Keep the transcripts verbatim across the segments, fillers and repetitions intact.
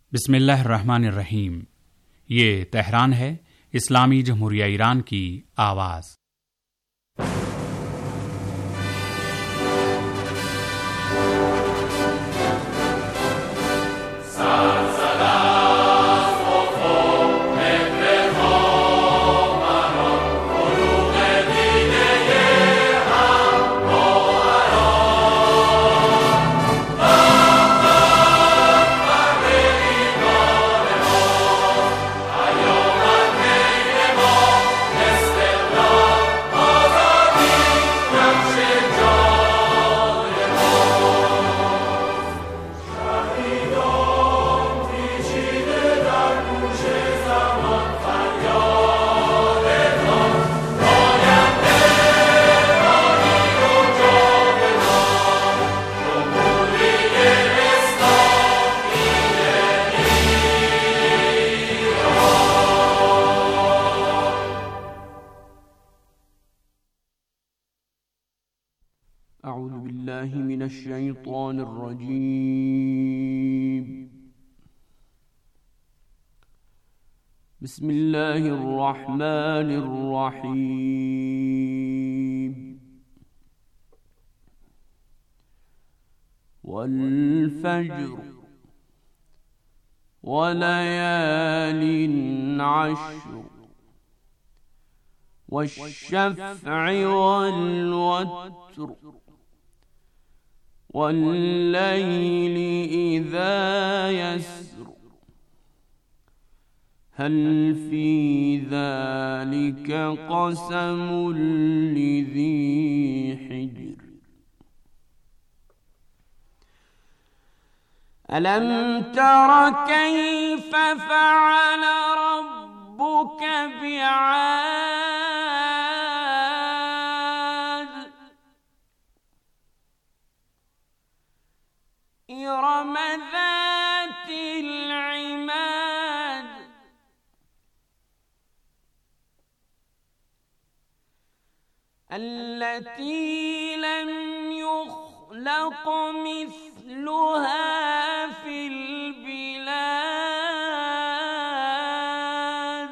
बिस्मिल्लाहिर्रहमानिर्रहीम। ये तेहरान है, इस्लामी जमहूरिया ईरान की आवाज़। أعوذ بالله من الشيطان الرجيم. بسم الله الرحمن الرحيم. والفجر وليال عشر والشفع والوتر والليل إذا يسر هل في ذلك قسم لذي حجر ألم تر كيف فعل ربك بعاد إرم ذات العماد التي لم يخلق مثلها في البلاد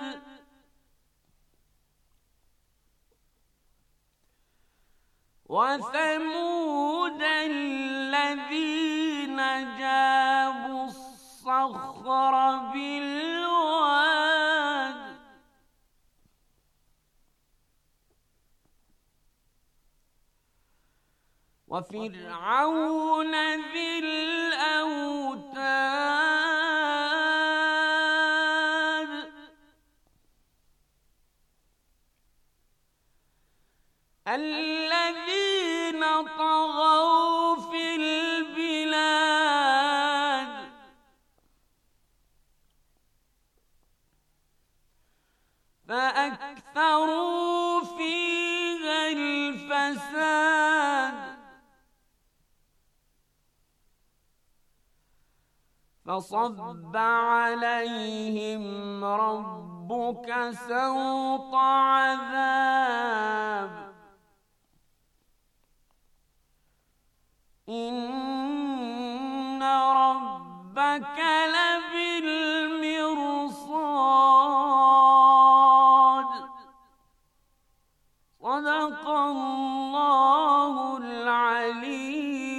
وثمود الذين جابوا الصخر بالواد وفرعون ذي الأوتاد الذين طغوا في البلاد فأكثروا فيها الفساد فصب عليهم ربك سوط عذاب إن ربك لبالمرصاد صدق الله العلي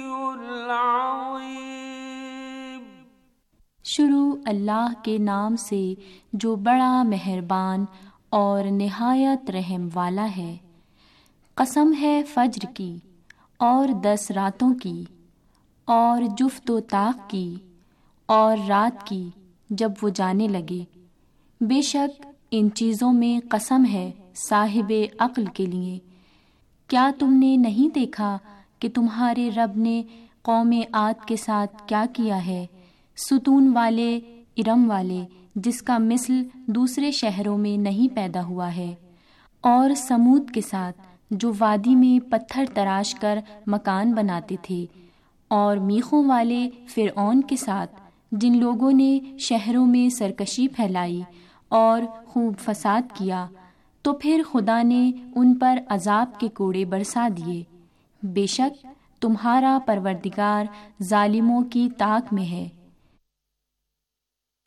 العظيم। शुरू अल्लाह के नाम से जो बड़ा मेहरबान और निहायत रहम वाला है। कसम है फज्र की और दस रातों की और जुफ्त व ताक की और रात की जब वो जाने लगे। बेशक इन चीज़ों में कसम है साहिबे अक्ल के लिए। क्या तुमने नहीं देखा कि तुम्हारे रब ने कौमे आद के साथ क्या किया है, सुतून वाले इरम वाले जिसका मिसल दूसरे शहरों में नहीं पैदा हुआ है, और समूद के साथ जो वादी में पत्थर तराश कर मकान बनाते थे, और मीखों वाले फिरऔन के साथ जिन लोगों ने शहरों में सरकशी फैलाई और खूब फसाद किया, तो फिर खुदा ने उन पर अजाब के कोड़े बरसा दिए। बेशक तुम्हारा परवरदिगार जालिमों की ताक में है।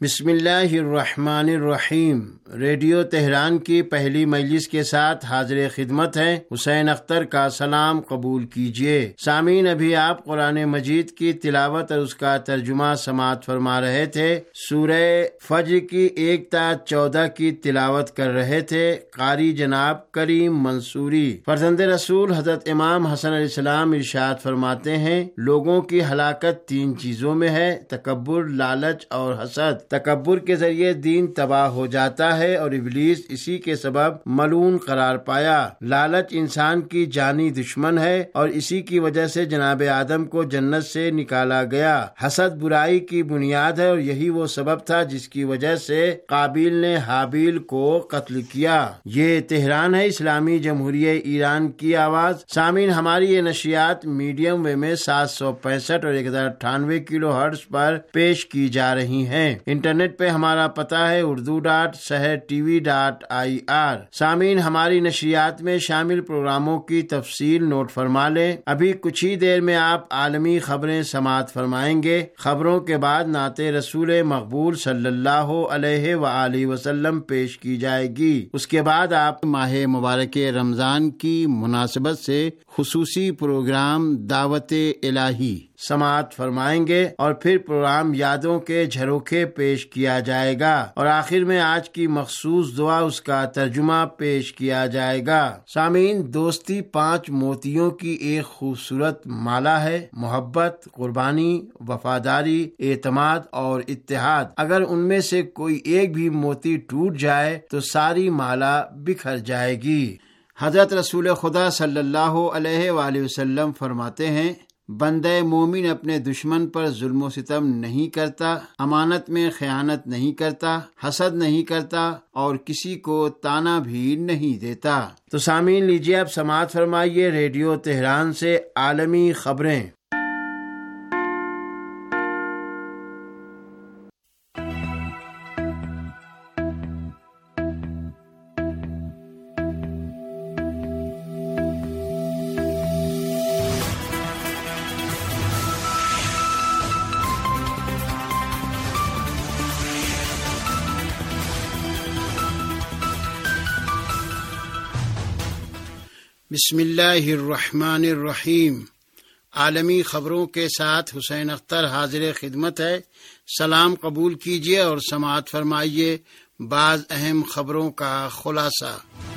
بسم اللہ الرحمن الرحیم۔ ریڈیو تہران کی پہلی مجلس کے ساتھ حاضر خدمت ہے حسین اختر کا سلام قبول کیجیے۔ سامعین، ابھی آپ قرآن مجید کی تلاوت اور اس کا ترجمہ سماعت فرما رہے تھے۔ سورہ فجر کی ایک تا چودہ کی تلاوت کر رہے تھے قاری جناب کریم منصوری۔ فرزند رسول حضرت امام حسن علیہ السلام ارشاد فرماتے ہیں، لوگوں کی ہلاکت تین چیزوں میں ہے، تکبر، لالچ اور حسد۔ تکبر کے ذریعے دین تباہ ہو جاتا ہے اور ابلیس اسی کے سبب ملعون قرار پایا۔ لالچ انسان کی جانی دشمن ہے اور اسی کی وجہ سے جناب آدم کو جنت سے نکالا گیا۔ حسد برائی کی بنیاد ہے اور یہی وہ سبب تھا جس کی وجہ سے قابیل نے حابیل کو قتل کیا۔ یہ تہران ہے، اسلامی جمہوریہ ایران کی آواز۔ سامعین، ہماری یہ نشریات میڈیم ویو میں سات سو پینسٹھ اور ایک ہزار اٹھانوے کلو ہرٹز پر پیش کی جا رہی ہیں۔ انٹرنیٹ پہ ہمارا پتہ ہے Urdu dot Sahar T V dot I R. سامعین، ہماری نشریات میں شامل پروگراموں کی تفصیل نوٹ فرما لیں۔ ابھی کچھ ہی دیر میں آپ عالمی خبریں سماعت فرمائیں گے۔ خبروں کے بعد نعت رسول مقبول صلی اللہ علیہ وآلہ وسلم پیش کی جائے گی۔ اس کے بعد آپ ماہ مبارک رمضان کی مناسبت سے خصوصی پروگرام دعوت الہی سماعت فرمائیں گے اور پھر پروگرام یادوں کے جھروکے پیش کیا جائے گا اور آخر میں آج کی مخصوص دعا اس کا ترجمہ پیش کیا جائے گا۔ سامعین، دوستی پانچ موتیوں کی ایک خوبصورت مالا ہے، محبت، قربانی، وفاداری، اعتماد اور اتحاد۔ اگر ان میں سے کوئی ایک بھی موتی ٹوٹ جائے تو ساری مالا بکھر جائے گی۔ حضرت رسول خدا صلی اللہ علیہ وآلہ وسلم فرماتے ہیں، بندہ مومن اپنے دشمن پر ظلم و ستم نہیں کرتا، امانت میں خیانت نہیں کرتا، حسد نہیں کرتا اور کسی کو تانا بھی نہیں دیتا۔ تو سامعین، لیجیے اب سماعت فرمائیے ریڈیو تہران سے عالمی خبریں۔ بسم اللہ الرحمن الرحیم۔ عالمی خبروں کے ساتھ حسین اختر حاضر خدمت ہے۔ سلام قبول کیجیے اور سماعت فرمائیے بعض اہم خبروں کا خلاصہ۔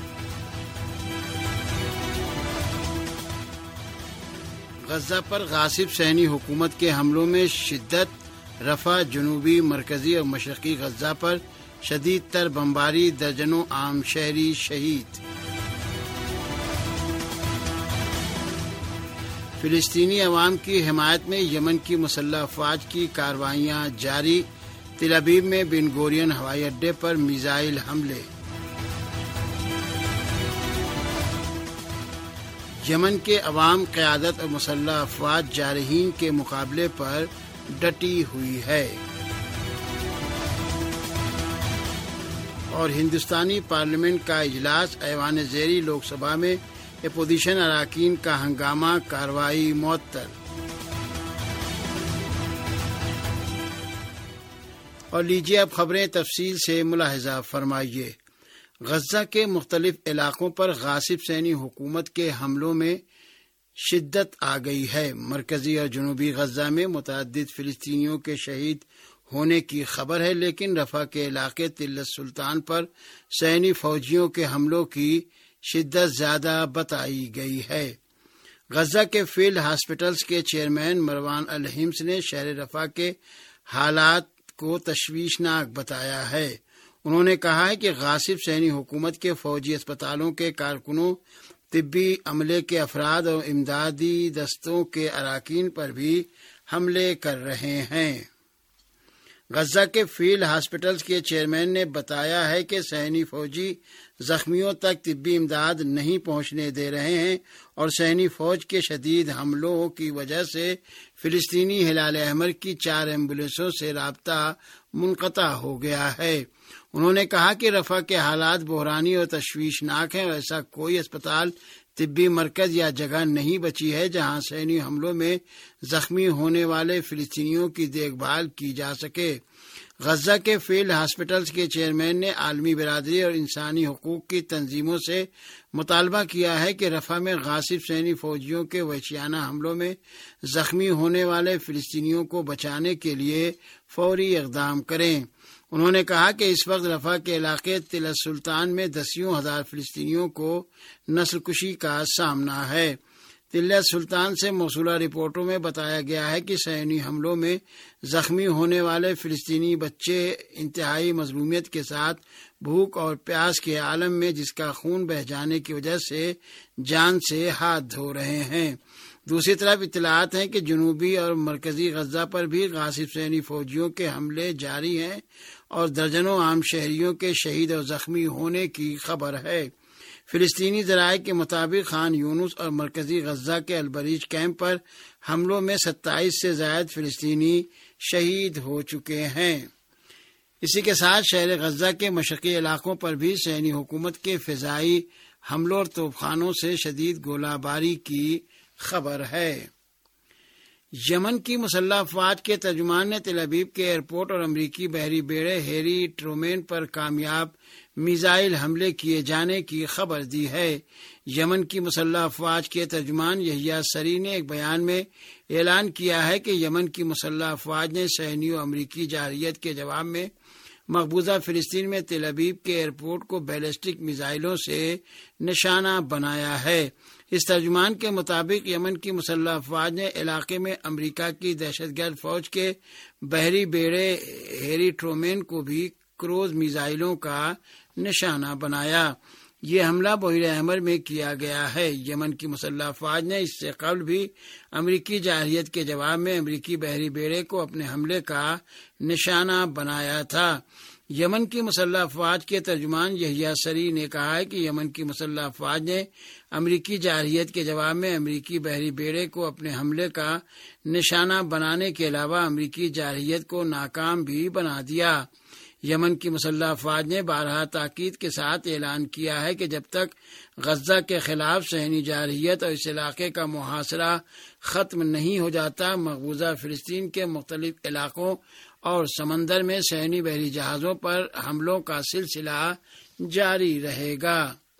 غزہ پر غاصب صہیونی حکومت کے حملوں میں شدت، رفح، جنوبی، مرکزی اور مشرقی غزہ پر شدید تر بمباری، درجنوں عام شہری شہید۔ فلسطینی عوام کی حمایت میں یمن کی مسلح افواج کی کارروائیاں جاری، تل ابیب میں بن گورین ہوائی اڈے پر میزائل حملے۔ یمن کے عوام قیادت اور مسلح افواج جارحین کے مقابلے پر ڈٹی ہوئی ہے۔ اور ہندوستانی پارلیمنٹ کا اجلاس، ایوان زیری لوک سبھا میں اپوزیشن اراکین کا ہنگامہ، کارروائی معطل۔ اور لیجیے اب خبریں تفصیل سے ملاحظہ فرمائیے۔ غزہ کے مختلف علاقوں پر غاصب صہیونی حکومت کے حملوں میں شدت آ گئی ہے۔ مرکزی اور جنوبی غزہ میں متعدد فلسطینیوں کے شہید ہونے کی خبر ہے، لیکن رفح کے علاقے تل السلطان پر صہیونی فوجیوں کے حملوں کی شدت زیادہ بتائی گئی ہے۔ غزہ کے فیلڈ ہاسپٹلز کے چیئرمین مروان الحمص نے شہر رفح کے حالات کو تشویشناک بتایا ہے۔ انہوں نے کہا ہے کہ غاصب صہیونی حکومت کے فوجی اسپتالوں کے کارکنوں، طبی عملے کے افراد اور امدادی دستوں کے اراکین پر بھی حملے کر رہے ہیں۔ غزہ کے فیلڈ ہاسپٹلز کے چیئرمین نے بتایا ہے کہ صہیونی فوجی زخمیوں تک طبی امداد نہیں پہنچنے دے رہے ہیں اور صہیونی فوج کے شدید حملوں کی وجہ سے فلسطینی ہلال احمر کی چار ایمبولینسوں سے رابطہ منقطع ہو گیا ہے۔ انہوں نے کہا کہ رفح کے حالات بحرانی اور تشویشناک ہیں اور ایسا کوئی اسپتال، طبی مرکز یا جگہ نہیں بچی ہے جہاں صہیونی حملوں میں زخمی ہونے والے فلسطینیوں کی دیکھ بھال کی جا سکے۔ غزہ کے فیلڈ ہاسپٹلز کے چیئرمین نے عالمی برادری اور انسانی حقوق کی تنظیموں سے مطالبہ کیا ہے کہ رفح میں غاصب صہیونی فوجیوں کے وحشیانہ حملوں میں زخمی ہونے والے فلسطینیوں کو بچانے کے لیے فوری اقدام کریں۔ انہوں نے کہا کہ اس وقت رفح کے علاقے تل سلطان میں دسیوں ہزار فلسطینیوں کو نسل کشی کا سامنا ہے۔ تل سلطان سے موصولہ رپورٹوں میں بتایا گیا ہے کہ صہیونی حملوں میں زخمی ہونے والے فلسطینی بچے انتہائی مظلومیت کے ساتھ بھوک اور پیاس کے عالم میں جس کا خون بہہ جانے کی وجہ سے جان سے ہاتھ دھو رہے ہیں۔ دوسری طرف اطلاعات ہیں کہ جنوبی اور مرکزی غزہ پر بھی غاصب صہیونی فوجیوں کے حملے جاری ہیں اور درجنوں عام شہریوں کے شہید اور زخمی ہونے کی خبر ہے۔ فلسطینی ذرائع کے مطابق خان یونس اور مرکزی غزہ کے البریج کیمپ پر حملوں میں ستائیس سے زائد فلسطینی شہید ہو چکے ہیں۔ اسی کے ساتھ شہر غزہ کے مشرقی علاقوں پر بھی صہیونی حکومت کے فضائی حملوں اور توپخانوں سے شدید گولہ باری کی خبر ہے۔ یمن کی مسلح افواج کے ترجمان نے تل ابیب کے ایئرپورٹ اور امریکی بحری بیڑے ہیری ٹرومین پر کامیاب میزائل حملے کیے جانے کی خبر دی ہے۔ یمن کی مسلح افواج کے ترجمان یحییٰ سری نے ایک بیان میں اعلان کیا ہے کہ یمن کی مسلح افواج نے صہیونی و امریکی جارحیت کے جواب میں مقبوضہ فلسطین میں تل ابیب کے ایئرپورٹ کو بیلسٹک میزائلوں سے نشانہ بنایا ہے۔ اس ترجمان کے مطابق یمن کی مسلح افواج نے علاقے میں امریکہ کی دہشت گرد فوج کے بحری بیڑے ہیری ٹرومین کو بھی کروز میزائلوں کا نشانہ بنایا۔ یہ حملہ بحیرہ احمر میں کیا گیا ہے۔ یمن کی مسلح افواج نے اس سے قبل بھی امریکی جارحیت کے جواب میں امریکی بحری بیڑے کو اپنے حملے کا نشانہ بنایا تھا۔ یمن کی مسلح افواج کے ترجمان یحییٰ سری نے کہا ہے کہ یمن کی مسلح افواج نے امریکی جارحیت کے جواب میں امریکی بحری بیڑے کو اپنے حملے کا نشانہ بنانے کے علاوہ امریکی جارحیت کو ناکام بھی بنا دیا۔ یمن کی مسلح افواج نے بارہا تاکید کے ساتھ اعلان کیا ہے کہ جب تک غزہ کے خلاف صہیونی جارحیت اور اس علاقے کا محاصرہ ختم نہیں ہو جاتا، مقبوضہ فلسطین کے مختلف علاقوں اور سمندر میں صہیونی بحری جہازوں پر حملوں کا سلسلہ جاری رہے گا۔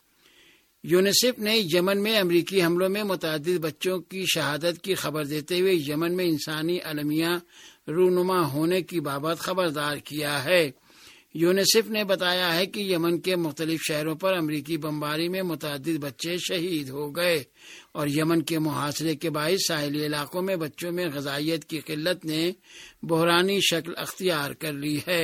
یونیسیف نے یمن میں امریکی حملوں میں متعدد بچوں کی شہادت کی خبر دیتے ہوئے یمن میں انسانی المیہ رونما ہونے کی بابت خبردار کیا ہے۔ یونیسیف نے بتایا ہے کہ یمن کے مختلف شہروں پر امریکی بمباری میں متعدد بچے شہید ہو گئے اور یمن کے محاصرے کے باعث ساحلی علاقوں میں بچوں میں غذائیت کی قلت نے بحرانی شکل اختیار کر لی ہے۔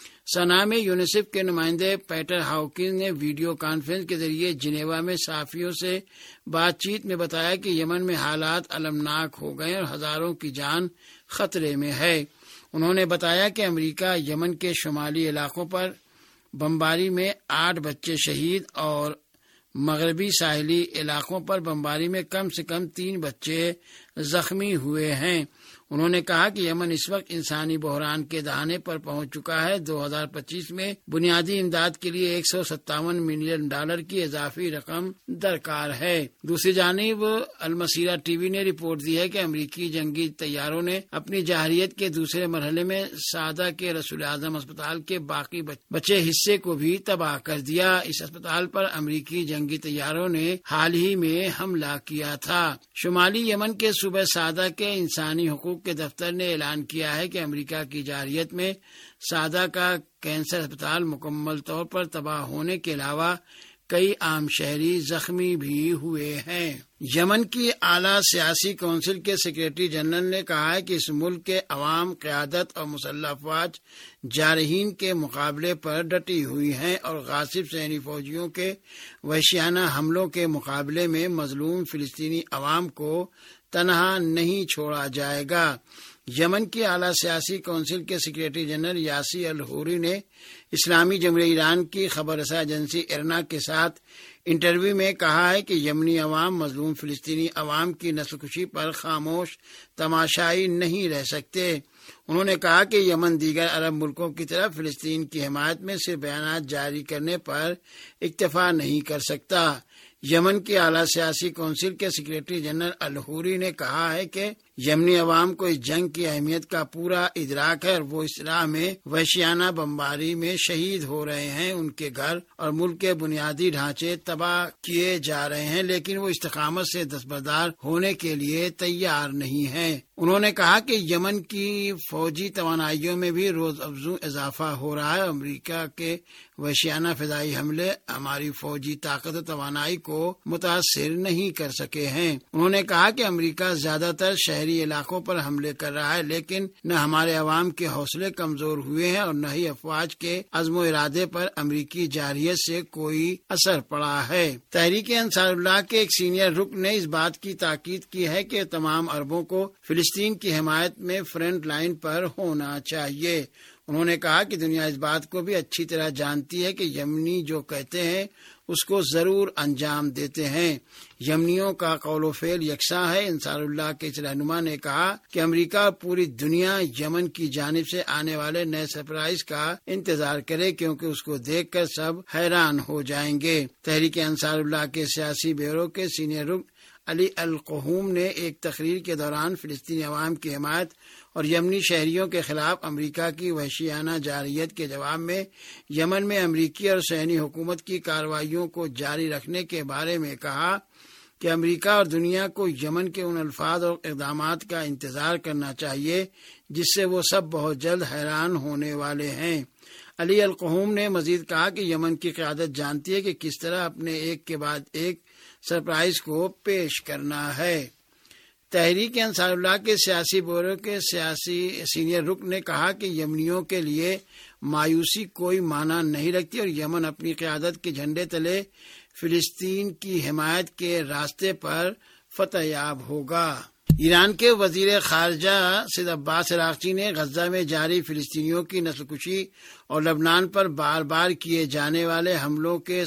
سنا میں یونیسیف کے نمائندے پیٹر ہاؤکنز نے ویڈیو کانفرنس کے ذریعے جنیوا میں صحافیوں سے بات چیت میں بتایا کہ یمن میں حالات المناک ہو گئے اور ہزاروں کی جان خطرے میں ہے۔ انہوں نے بتایا کہ امریکہ یمن کے شمالی علاقوں پر بمباری میں آٹھ بچے شہید اور مغربی ساحلی علاقوں پر بمباری میں کم سے کم تین بچے زخمی ہوئے ہیں۔ انہوں نے کہا کہ یمن اس وقت انسانی بحران کے دہانے پر پہنچ چکا ہے۔ دو ہزار پچیس میں بنیادی امداد کے لیے ایک سو ستاون ملین ڈالر کی اضافی رقم درکار ہے۔ دوسری جانب المسیرہ ٹی وی نے رپورٹ دی ہے کہ امریکی جنگی طیاروں نے اپنی جارحیت کے دوسرے مرحلے میں سادہ کے رسول اعظم اسپتال کے باقی بچے حصے کو بھی تباہ کر دیا۔ اس اسپتال پر امریکی جنگی طیاروں نے حال ہی میں حملہ کیا تھا۔ شمالی یمن کے صوبہ سادہ کے انسانی حقوق کے دفتر نے اعلان کیا ہے کہ امریکہ کی جارحیت میں سادہ کا کینسر اسپتال مکمل طور پر تباہ ہونے کے علاوہ کئی عام شہری زخمی بھی ہوئے ہیں۔ یمن کی اعلیٰ سیاسی کونسل کے سیکریٹری جنرل نے کہا ہے کہ اس ملک کے عوام، قیادت اور مسلح افواج جارحین کے مقابلے پر ڈٹی ہوئی ہیں اور غاصب صہیونی فوجیوں کے وحشیانہ حملوں کے مقابلے میں مظلوم فلسطینی عوام کو تنہا نہیں چھوڑا جائے گا۔ یمن کی اعلیٰ سیاسی کونسل کے سیکریٹری جنرل یاسی الحوری نے اسلامی جمہوریہ ایران کی خبر رساں ایجنسی ارنا کے ساتھ انٹرویو میں کہا ہے کہ یمنی عوام مظلوم فلسطینی عوام کی نسل کشی پر خاموش تماشائی نہیں رہ سکتے۔ انہوں نے کہا کہ یمن دیگر عرب ملکوں کی طرف فلسطین کی حمایت میں صرف بیانات جاری کرنے پر اکتفا نہیں کر سکتا۔ یمن کی اعلیٰ سیاسی کونسل کے سیکریٹری جنرل الحوری نے کہا ہے کہ یمنی عوام کو اس جنگ کی اہمیت کا پورا ادراک ہے اور وہ اس راہ میں وحشیانہ بمباری میں شہید ہو رہے ہیں، ان کے گھر اور ملک کے بنیادی ڈھانچے تباہ کیے جا رہے ہیں، لیکن وہ استقامت سے دستبردار ہونے کے لیے تیار نہیں ہیں۔ انہوں نے کہا کہ یمن کی فوجی توانائیوں میں بھی روز افزوں اضافہ ہو رہا ہے۔ امریکہ کے وحشیانہ فضائی حملے ہماری فوجی طاقت و توانائی کو متاثر نہیں کر سکے ہیں۔ انہوں نے کہا کہ امریکہ زیادہ تر شہری علاقوں پر حملے کر رہا ہے، لیکن نہ ہمارے عوام کے حوصلے کمزور ہوئے ہیں اور نہ ہی افواج کے عزم و ارادے پر امریکی جارحیت سے کوئی اثر پڑا ہے۔ تحریک انصار اللہ کے ایک سینئر رکن نے اس بات کی تاکید کی ہے کہ تمام عربوں کو فلسطین کی حمایت میں فرنٹ لائن پر ہونا چاہیے۔ انہوں نے کہا کہ دنیا اس بات کو بھی اچھی طرح جانتی ہے کہ یمنی جو کہتے ہیں اس کو ضرور انجام دیتے ہیں۔ یمنیوں کا قول و فعل یکساں ہے۔ انصار اللہ کے اس رہنما نے کہا کہ امریکہ اور پوری دنیا یمن کی جانب سے آنے والے نئے سرپرائز کا انتظار کرے، کیونکہ اس کو دیکھ کر سب حیران ہو جائیں گے۔ تحریک انصار اللہ کے سیاسی بیورو کے سینئر رکن علی القحوم نے ایک تقریر کے دوران فلسطینی عوام کی حمایت اور یمنی شہریوں کے خلاف امریکہ کی وحشیانہ جارحیت کے جواب میں یمن میں امریکی اور صہیونی حکومت کی کارروائیوں کو جاری رکھنے کے بارے میں کہا کہ امریکہ اور دنیا کو یمن کے ان الفاظ اور اقدامات کا انتظار کرنا چاہیے جس سے وہ سب بہت جلد حیران ہونے والے ہیں۔ علی القحوم نے مزید کہا کہ یمن کی قیادت جانتی ہے کہ کس طرح اپنے ایک کے بعد ایک سرپرائز کو پیش کرنا ہے۔ تحریک انصار اللہ کے سیاسی بیورو کے سیاسی سینئر رکن نے کہا کہ یمنیوں کے لیے مایوسی کوئی معنی نہیں رکھتی اور یمن اپنی قیادت کے جھنڈے تلے فلسطین کی حمایت کے راستے پر فتح یاب ہوگا۔ ایران کے وزیر خارجہ سید عباس عراقچی نے غزہ میں جاری فلسطینیوں کی نسل کشی اور لبنان پر بار بار کیے جانے والے حملوں کے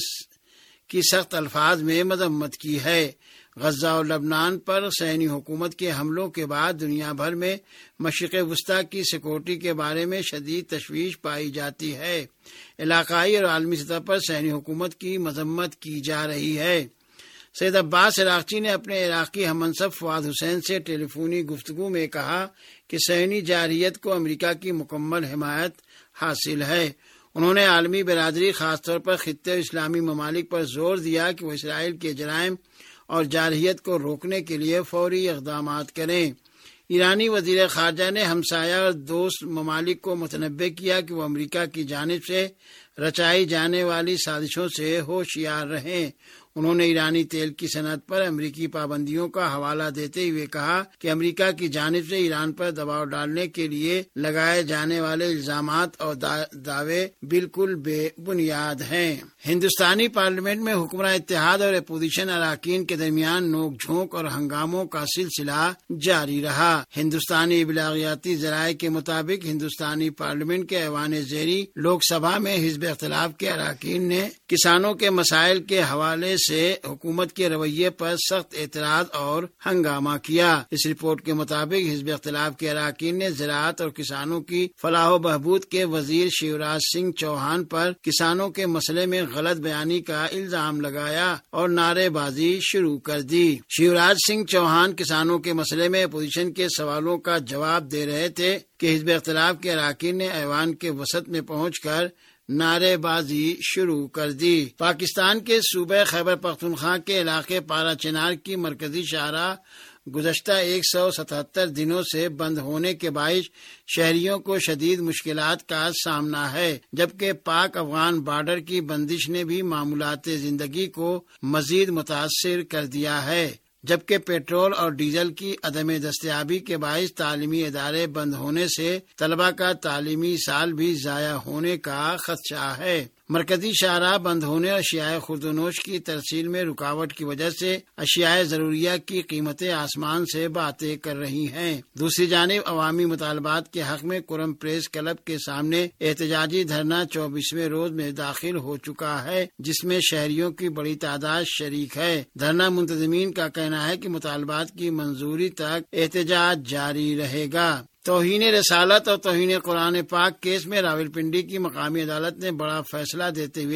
کی سخت الفاظ میں مذمت کی ہے۔ غزہ اور لبنان پر صہیونی حکومت کے حملوں کے بعد دنیا بھر میں مشرق وسطیٰ کی سیکورٹی کے بارے میں شدید تشویش پائی جاتی ہے۔ علاقائی اور عالمی سطح پر صہیونی حکومت کی مذمت کی جا رہی ہے۔ سید عباس عراقچی نے اپنے عراقی ہم منصب فواد حسین سے ٹیلی فونی گفتگو میں کہا کہ صہیونی جارحیت کو امریکہ کی مکمل حمایت حاصل ہے۔ انہوں نے عالمی برادری خاص طور پر خطے اسلامی ممالک پر زور دیا کہ وہ اسرائیل کے جرائم اور جارحیت کو روکنے کے لیے فوری اقدامات کریں۔ ایرانی وزیر خارجہ نے ہمسایہ اور دوست ممالک کو متنبہ کیا کہ وہ امریکہ کی جانب سے رچائی جانے والی سازشوں سے ہوشیار رہیں۔ انہوں نے ایرانی تیل کی صنعت پر امریکی پابندیوں کا حوالہ دیتے ہوئے کہا کہ امریکہ کی جانب سے ایران پر دباؤ ڈالنے کے لیے لگائے جانے والے الزامات اور دعوے بالکل بے بنیاد ہیں۔ ہندوستانی پارلیمنٹ میں حکمراں اتحاد اور اپوزیشن اراکین کے درمیان نوک جھونک اور ہنگاموں کا سلسلہ جاری رہا۔ ہندوستانی ابلاغیاتی ذرائع کے مطابق ہندوستانی پارلیمنٹ کے ایوان زیری لوک سبھا میں حزب اختلاف کے اراکین نے کسانوں کے مسائل کے حوالے سے حکومت کے رویے پر سخت اعتراض اور ہنگامہ کیا۔ اس رپورٹ کے مطابق حزب اختلاف کے اراکین نے زراعت اور کسانوں کی فلاح و بہبود کے وزیر شیوراج سنگھ چوہان پر کسانوں کے مسئلے میں غلط بیانی کا الزام لگایا اور نعرے بازی شروع کر دی۔ شیوراج سنگھ چوہان کسانوں کے مسئلے میں اپوزیشن کے سوالوں کا جواب دے رہے تھے کہ حزب اختلاف کے اراکین نے ایوان کے وسط میں پہنچ کر نعرے بازی شروع کر دی۔ پاکستان کے صوبہ خیبر پختونخوا کے علاقے پارا چنار کی مرکزی شاہراہ گزشتہ ایک سو ستہتر دنوں سے بند ہونے کے باعث شہریوں کو شدید مشکلات کا سامنا ہے، جبکہ پاک افغان بارڈر کی بندش نے بھی معمولات زندگی کو مزید متاثر کر دیا ہے، جبکہ پیٹرول اور ڈیزل کی عدم دستیابی کے باعث تعلیمی ادارے بند ہونے سے طلبہ کا تعلیمی سال بھی ضائع ہونے کا خدشہ ہے۔ مرکزی شاہراہ بند ہونے اور اشیاء خورد و نوش کی ترسیل میں رکاوٹ کی وجہ سے اشیاء ضروریہ کی قیمتیں آسمان سے باتیں کر رہی ہیں۔ دوسری جانب عوامی مطالبات کے حق میں کرم پریس کلب کے سامنے احتجاجی دھرنا چوبیسویں روز میں داخل ہو چکا ہے، جس میں شہریوں کی بڑی تعداد شریک ہے۔ دھرنا منتظمین کا کہنا ہے کہ مطالبات کی منظوری تک احتجاج جاری رہے گا۔ توہین رسالت اور توہین قرآن پاک کیس میں راولپنڈی کی مقامی عدالت نے بڑا فیصلہ دیتے ہوئے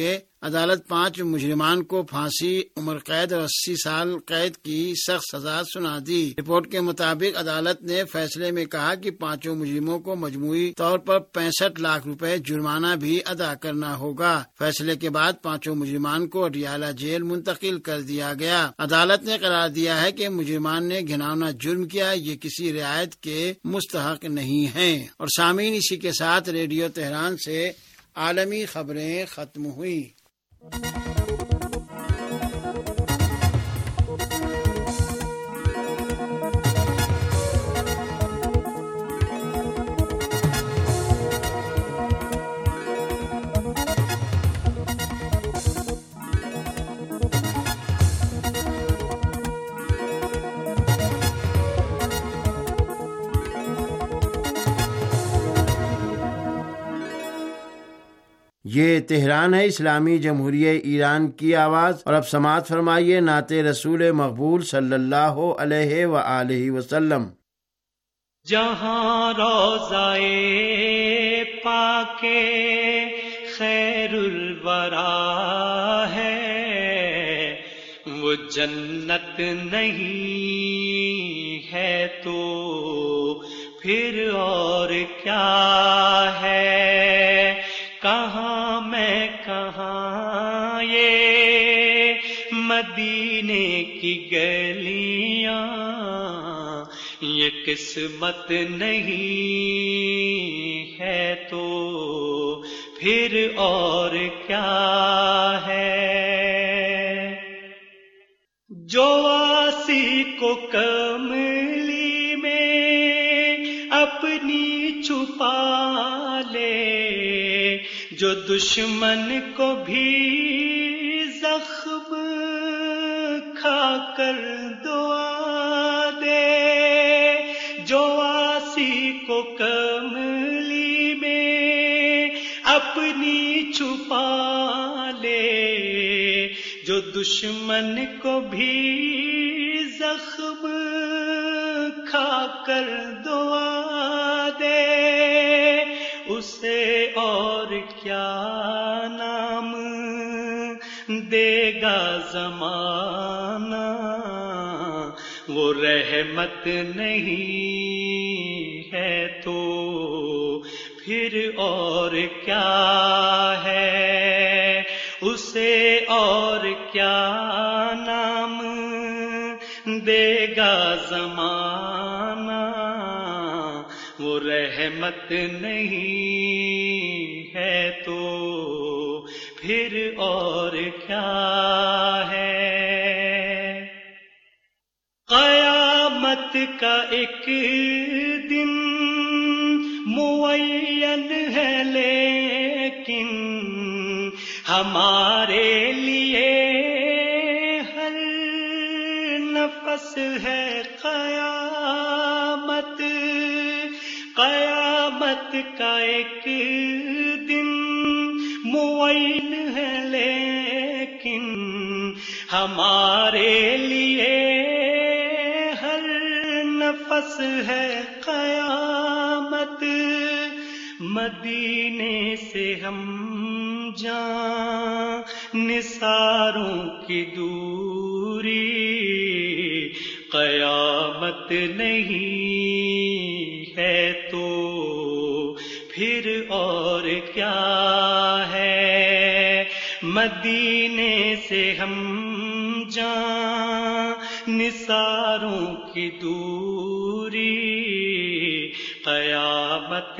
عدالت پانچ مجرمان کو پھانسی، عمر قید اور اسی سال قید کی سخت سزا سنا دی۔ رپورٹ کے مطابق عدالت نے فیصلے میں کہا کہ پانچوں مجرموں کو مجموعی طور پر پینسٹھ لاکھ روپے جرمانہ بھی ادا کرنا ہوگا۔ فیصلے کے بعد پانچوں مجرمان کو اڈیالہ جیل منتقل کر دیا گیا۔ عدالت نے قرار دیا ہے کہ مجرمان نے گھناؤنا جرم کیا، یہ کسی رعایت کے مستحق نہیں ہیں۔ اور سامعین، اسی کے ساتھ ریڈیو تہران سے عالمی خبریں ختم ہوئی۔ یہ تہران ہے، اسلامی جمہوریہ ایران کی آواز، اور اب سماعت فرمائیے نعت رسول مقبول صلی اللہ علیہ وآلہ وسلم۔ جہاں روضہ پاک خیر الورا ہے وہ جنت نہیں ہے تو پھر اور کیا ہے؟ کہاں میں کہاں یہ مدینے کی گلیاں، یہ قسمت نہیں ہے تو پھر اور کیا ہے؟ جو آسی کو کملی میں اپنی چھپا لے، جو دشمن کو بھی زخم کھا کر دعا دے، جو آسی کو کملی میں اپنی چھپا لے، جو دشمن کو بھی زخم کھا کر دعا دے، اسے اور کیا نام دے گا زمانہ؟ وہ رحمت نہیں ہے تو پھر اور کیا ہے؟ اسے اور کیا نام دے گا زمانہ؟ وہ رحمت نہیں ہے تو پھر اور کیا ہے؟ قیامت کا ایک دن معین ہے لیکن ہمارے لیے ہر نفس ہے قیامت۔ قیامت کا ایک دن معین ہے لیکن ہمارے لیے ہر نفس ہے قیامت۔ مدینے سے ہم جان نثاروں کی دوری، قیامت نہیں ہے تو پھر اور کیا ہے؟ مدینے سے ہم جان نثاروں کی دوری، قیامت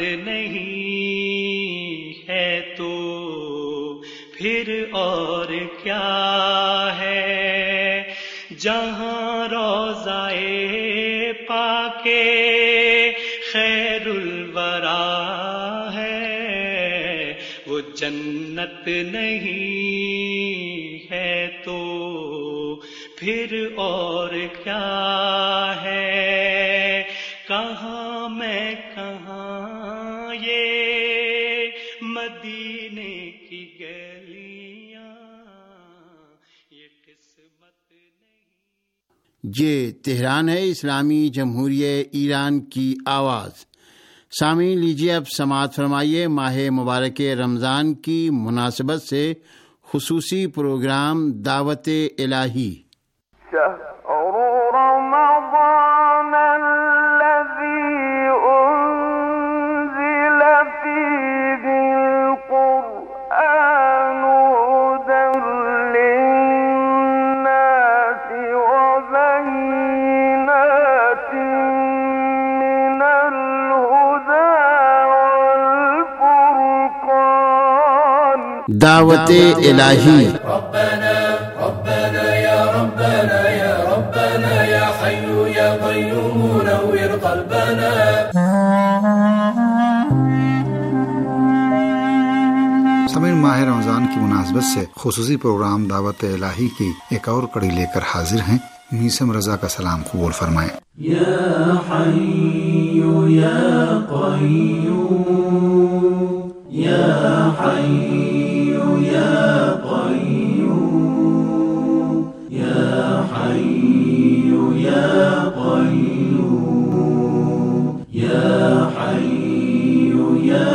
نہیں ہے تو پھر اور کیا ہے؟ جہاں روضہ پاک خیر الورا ہے وہ جنت نہیں ہے تو پھر اور کیا ہے؟ کہاں میں کہاں یہ مدینے کی گلیاں، یہ قسمت نہیں۔ یہ تہران ہے، اسلامی جمہوریہ ایران کی آواز۔ سامعین، لیجیے اب سماعت فرمائیے ماہ مبارک رمضان کی مناسبت سے خصوصی پروگرام دعوت الہی۔ دعوت الہی۔ ربنا ربنا یا ربنا یا ربنا یا حی یا قیوم نور قلبنا۔ سامعین، ماہ رمضان کی مناسبت سے خصوصی پروگرام دعوت الہی کی ایک اور کڑی لے کر حاضر ہیں۔ میسم رضا کا سلام قبول فرمائیں۔ یا حی یا قیوم یا حی یا قیوم یا حی یا قیوم یا حی یا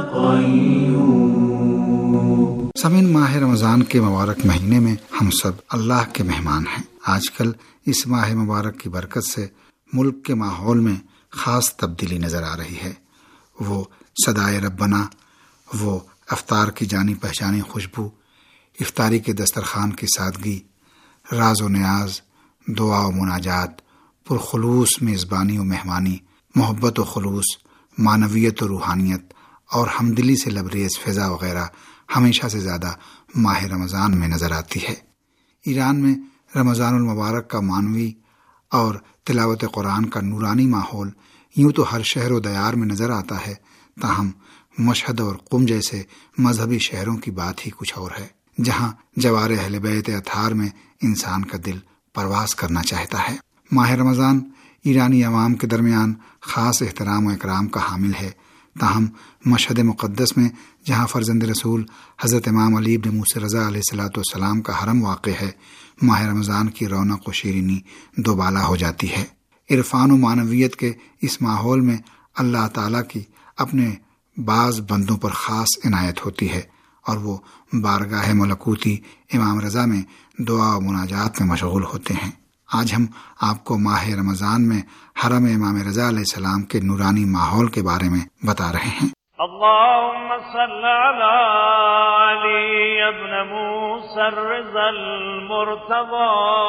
قیوم۔ سامعین، ماہ رمضان کے مبارک مہینے میں ہم سب اللہ کے مہمان ہیں۔ آج کل اس ماہ مبارک کی برکت سے ملک کے ماحول میں خاص تبدیلی نظر آ رہی ہے۔ وہ صدائے ربنا، وہ افطار کی جانی پہچانی خوشبو، افطاری کے دسترخوان کی سادگی، راز و نیاز، دعا و مناجات، پرخلوص میزبانی و مہمانی، محبت و خلوص، معنویت و روحانیت اور ہمدلی سے لبریز فضا وغیرہ ہمیشہ سے زیادہ ماہ رمضان میں نظر آتی ہے۔ ایران میں رمضان المبارک کا معنوی اور تلاوت قرآن کا نورانی ماحول یوں تو ہر شہر و دیار میں نظر آتا ہے، تاہم مشہد اور قم جیسے مذہبی شہروں کی بات ہی کچھ اور ہے، جہاں جوار اہل بیت اطہار میں انسان کا دل پرواز کرنا چاہتا ہے۔ ماہ رمضان ایرانی عوام کے درمیان خاص احترام و اکرام کا حامل ہے، تاہم مشہد مقدس میں جہاں فرزند رسول حضرت امام علی بن موسی رضا علیہ الصلوۃ والسلام کا حرم واقع ہے، ماہ رمضان کی رونق و شیرینی دوبالا ہو جاتی ہے۔ عرفان و معنویت کے اس ماحول میں اللہ تعالیٰ کی اپنے بعض بندوں پر خاص عنایت ہوتی ہے اور وہ بارگاہ ملکوتی امام رضا میں دعا و مناجات میں مشغول ہوتے ہیں۔ آج ہم آپ کو ماہ رمضان میں حرم امام رضا علیہ السلام کے نورانی ماحول کے بارے میں بتا رہے ہیں۔ اللهم صل على علي ابن موسى الرضا المرتضى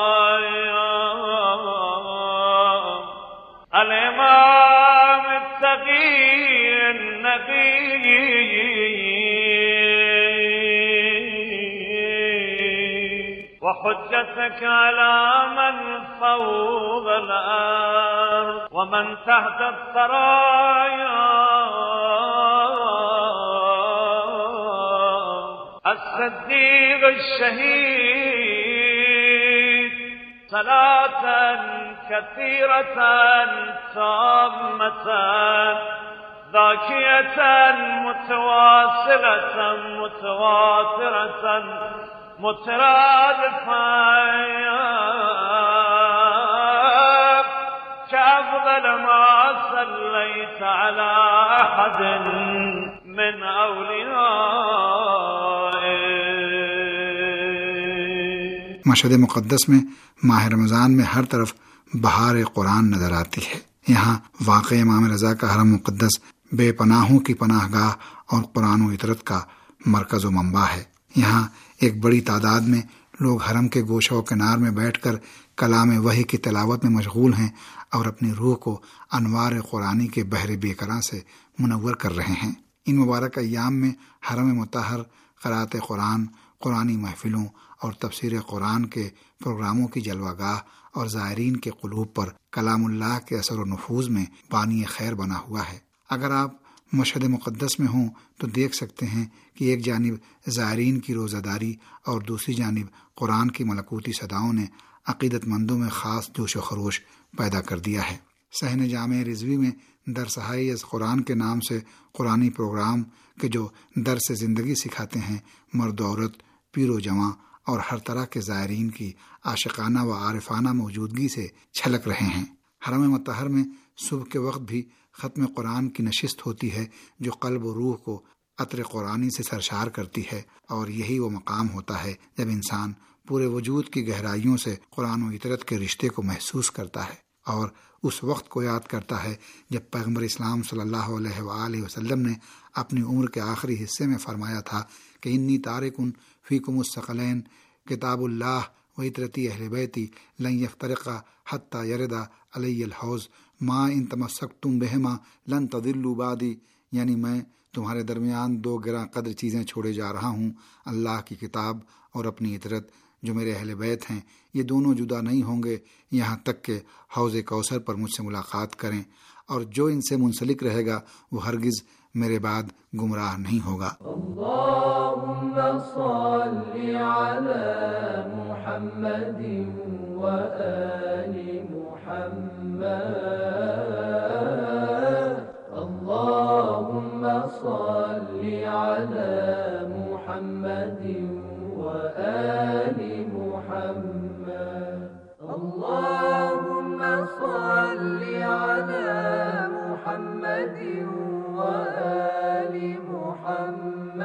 الإمام التقي النبي وحجتك على من فوق الأرض ومن تحت الثرايا الصديق الشهيد صلاة كثيرة تامة ذاكية متواصلة متواترة مترادفة كأفضل ما صليت على أحد من أوليائك۔ مشہد مقدس میں ماہ رمضان میں ہر طرف بہار قرآن نظر آتی ہے۔ یہاں واقع امام رضا کا حرم مقدس بے پناہوں کی پناہ گاہ اور قرآن و عطرت کا مرکز و منبع ہے۔ یہاں ایک بڑی تعداد میں لوگ حرم کے گوشہ و کنار میں بیٹھ کر کلام وحی کی تلاوت میں مشغول ہیں اور اپنی روح کو انوار قرآنی کے بحر بے کراں سے منور کر رہے ہیں۔ ان مبارک ایام میں حرم مطہر قرأت قرآن، قرآنی محفلوں اور تفسیر قرآن کے پروگراموں کی جلوہ گاہ اور زائرین کے قلوب پر کلام اللہ کے اثر و نفوذ میں بانی خیر بنا ہوا ہے۔ اگر آپ مشہد مقدس میں ہوں تو دیکھ سکتے ہیں کہ ایک جانب زائرین کی روزہ داری اور دوسری جانب قرآن کی ملکوتی صداؤں نے عقیدت مندوں میں خاص جوش و خروش پیدا کر دیا ہے۔ صحن جامع رضوی میں درسہائی از قرآن کے نام سے قرآنی پروگرام کے جو درس زندگی سکھاتے ہیں، مرد و عورت، پیر و جواں اور ہر طرح کے زائرین کی عاشقانہ و عارفانہ موجودگی سے چھلک رہے ہیں۔ حرم مطہر میں صبح کے وقت بھی ختم قرآن کی نشست ہوتی ہے جو قلب و روح کو عطر قرآنی سے سرشار کرتی ہے، اور یہی وہ مقام ہوتا ہے جب انسان پورے وجود کی گہرائیوں سے قرآن و عطرت کے رشتے کو محسوس کرتا ہے، اور اس وقت کو یاد کرتا ہے جب پیغمبر اسلام صلی اللہ علیہ وآلہ وسلم نے اپنی عمر کے آخری حصے میں فرمایا تھا کہ انی تارکن فیکم الثقلین کتاب اللہ و عطرتی اہل بیتی لن یفترقا حتی یردا علی الحوض ما ان تمسکتم بہما لن تضلوا بعدی، یعنی میں تمہارے درمیان دو گراں قدر چیزیں چھوڑے جا رہا ہوں، اللہ کی کتاب اور اپنی عطرت جو میرے اہل بیت ہیں، یہ دونوں جدا نہیں ہوں گے یہاں تک کہ حوض کوثر پر مجھ سے ملاقات کریں، اور جو ان سے منسلک رہے گا وہ ہرگز میرے بعد گمراہ نہیں ہوگا۔ اللہم صل علی محمد و آل محمد، اللہم صل علی محمد و آل محمد، اللہم صل علی محمد و آل محمد،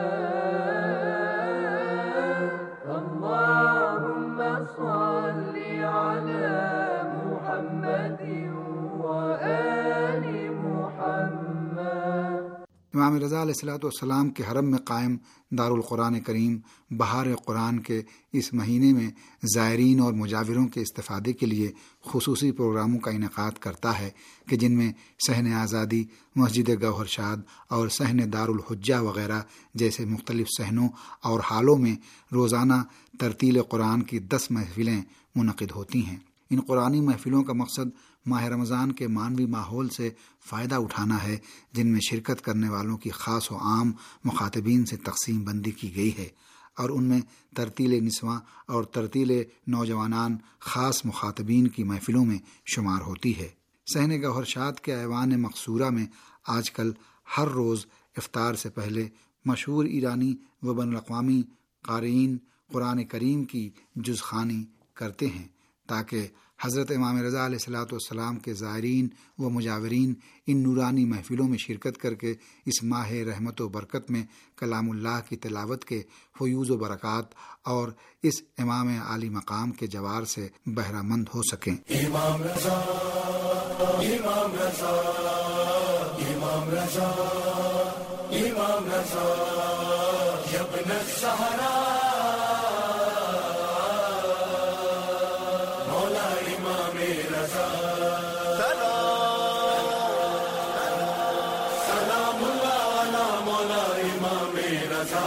اللہم صل علی محمد و آل محمد۔ امام رضا علیہ الصلوۃ والسلام کے حرم میں قائم دارالقرآن کریم بہار قرآن کے اس مہینے میں زائرین اور مجاوروں کے استفادے کے لیے خصوصی پروگراموں کا انعقاد کرتا ہے کہ جن میں صحن آزادی، مسجد گوہر شاد اور صحن دارالحجہ وغیرہ جیسے مختلف صحنوں اور حالوں میں روزانہ ترتیل قرآن کی دس محفلیں منعقد ہوتی ہیں۔ ان قرآنی محفلوں کا مقصد ماہ رمضان کے معنوی ماحول سے فائدہ اٹھانا ہے، جن میں شرکت کرنے والوں کی خاص و عام مخاطبین سے تقسیم بندی کی گئی ہے، اور ان میں ترتیل نسواں اور ترتیل نوجوانان خاص مخاطبین کی محفلوں میں شمار ہوتی ہے۔ صحن گوہر شاد کے ایوان مقصورہ میں آج کل ہر روز افطار سے پہلے مشہور ایرانی و بین الاقوامی قارئین قرآن کریم کی جز خوانی کرتے ہیں تاکہ حضرت امام رضا علیہ الصلوۃ والسلام کے زائرین و مجاورین ان نورانی محفلوں میں شرکت کر کے اس ماہ رحمت و برکت میں کلام اللہ کی تلاوت کے فیوز و برکات اور اس امام عالی مقام کے جوار سے بہرہ مند ہو سکیں۔ امام رضا، امام رضا، امام رضا، امام رضا، ابن الزہرا، مولا امام رضا، سلام اللہ علی مولا امام رضا۔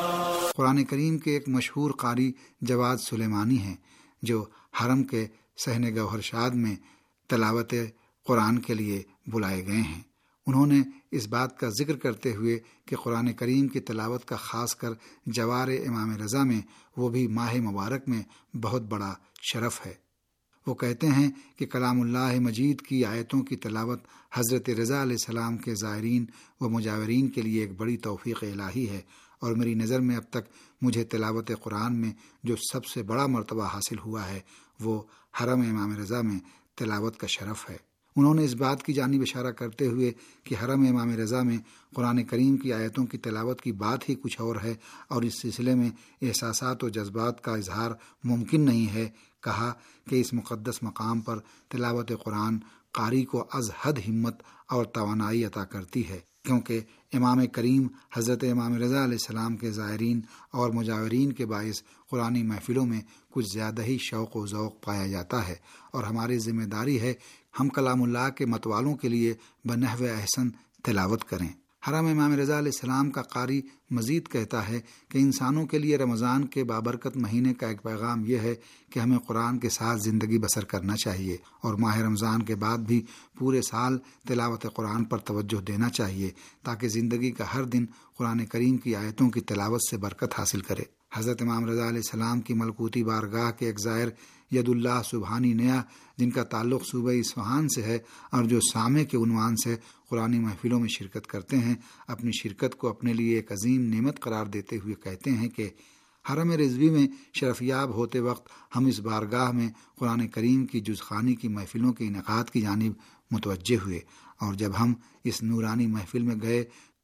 قرآن کریم کے ایک مشہور قاری جواد سلیمانی ہیں جو حرم کے صحن گوہر شاد میں تلاوت قرآن کے لیے بلائے گئے ہیں۔ انہوں نے اس بات کا ذکر کرتے ہوئے کہ قرآن کریم کی تلاوت کا خاص کر جوار امام رضا میں، وہ بھی ماہ مبارک میں، بہت بڑا شرف ہے۔ وہ کہتے ہیں کہ کلام اللہ مجید کی آیتوں کی تلاوت حضرت رضا علیہ السلام کے زائرین و مجاورین کے لیے ایک بڑی توفیق الہی ہے، اور میری نظر میں اب تک مجھے تلاوت قرآن میں جو سب سے بڑا مرتبہ حاصل ہوا ہے وہ حرم امام رضا میں تلاوت کا شرف ہے۔ انہوں نے اس بات کی جانب اشارہ کرتے ہوئے کہ حرم امام رضا میں قرآن کریم کی آیتوں کی تلاوت کی بات ہی کچھ اور ہے، اور اس سلسلے میں احساسات و جذبات کا اظہار ممکن نہیں ہے، کہا کہ اس مقدس مقام پر تلاوت قرآن قاری کو از حد ہمت اور توانائی عطا کرتی ہے، کیونکہ امام کریم حضرت امام رضا علیہ السلام کے زائرین اور مجاورین کے باعث قرآنی محفلوں میں کچھ زیادہ ہی شوق و ذوق پایا جاتا ہے، اور ہماری ذمہ داری ہے ہم کلام اللہ کے متوالوں کے لیے بنحو احسن تلاوت کریں۔ حرم امام رضا علیہ السلام کا قاری مزید کہتا ہے کہ انسانوں کے لیے رمضان کے بابرکت مہینے کا ایک پیغام یہ ہے کہ ہمیں قرآن کے ساتھ زندگی بسر کرنا چاہیے، اور ماہ رمضان کے بعد بھی پورے سال تلاوت قرآن پر توجہ دینا چاہیے تاکہ زندگی کا ہر دن قرآن کریم کی آیتوں کی تلاوت سے برکت حاصل کرے۔ حضرت امام رضا علیہ السلام کی ملکوتی بارگاہ کے ایک زائر ید اللہ سبحانی نیا، جن کا تعلق صوبہ اصفہان سے ہے اور جو سامع کے عنوان سے قرآنی محفلوں میں شرکت کرتے ہیں، اپنی شرکت کو اپنے لیے ایک عظیم نعمت قرار دیتے ہوئے کہتے ہیں کہ حرم رضوی میں شرفیاب ہوتے وقت ہم اس بارگاہ میں قرآن کریم کی جزخوانی کی محفلوں کے انعقاد کی جانب متوجہ ہوئے، اور جب ہم اس نورانی محفل میں گئے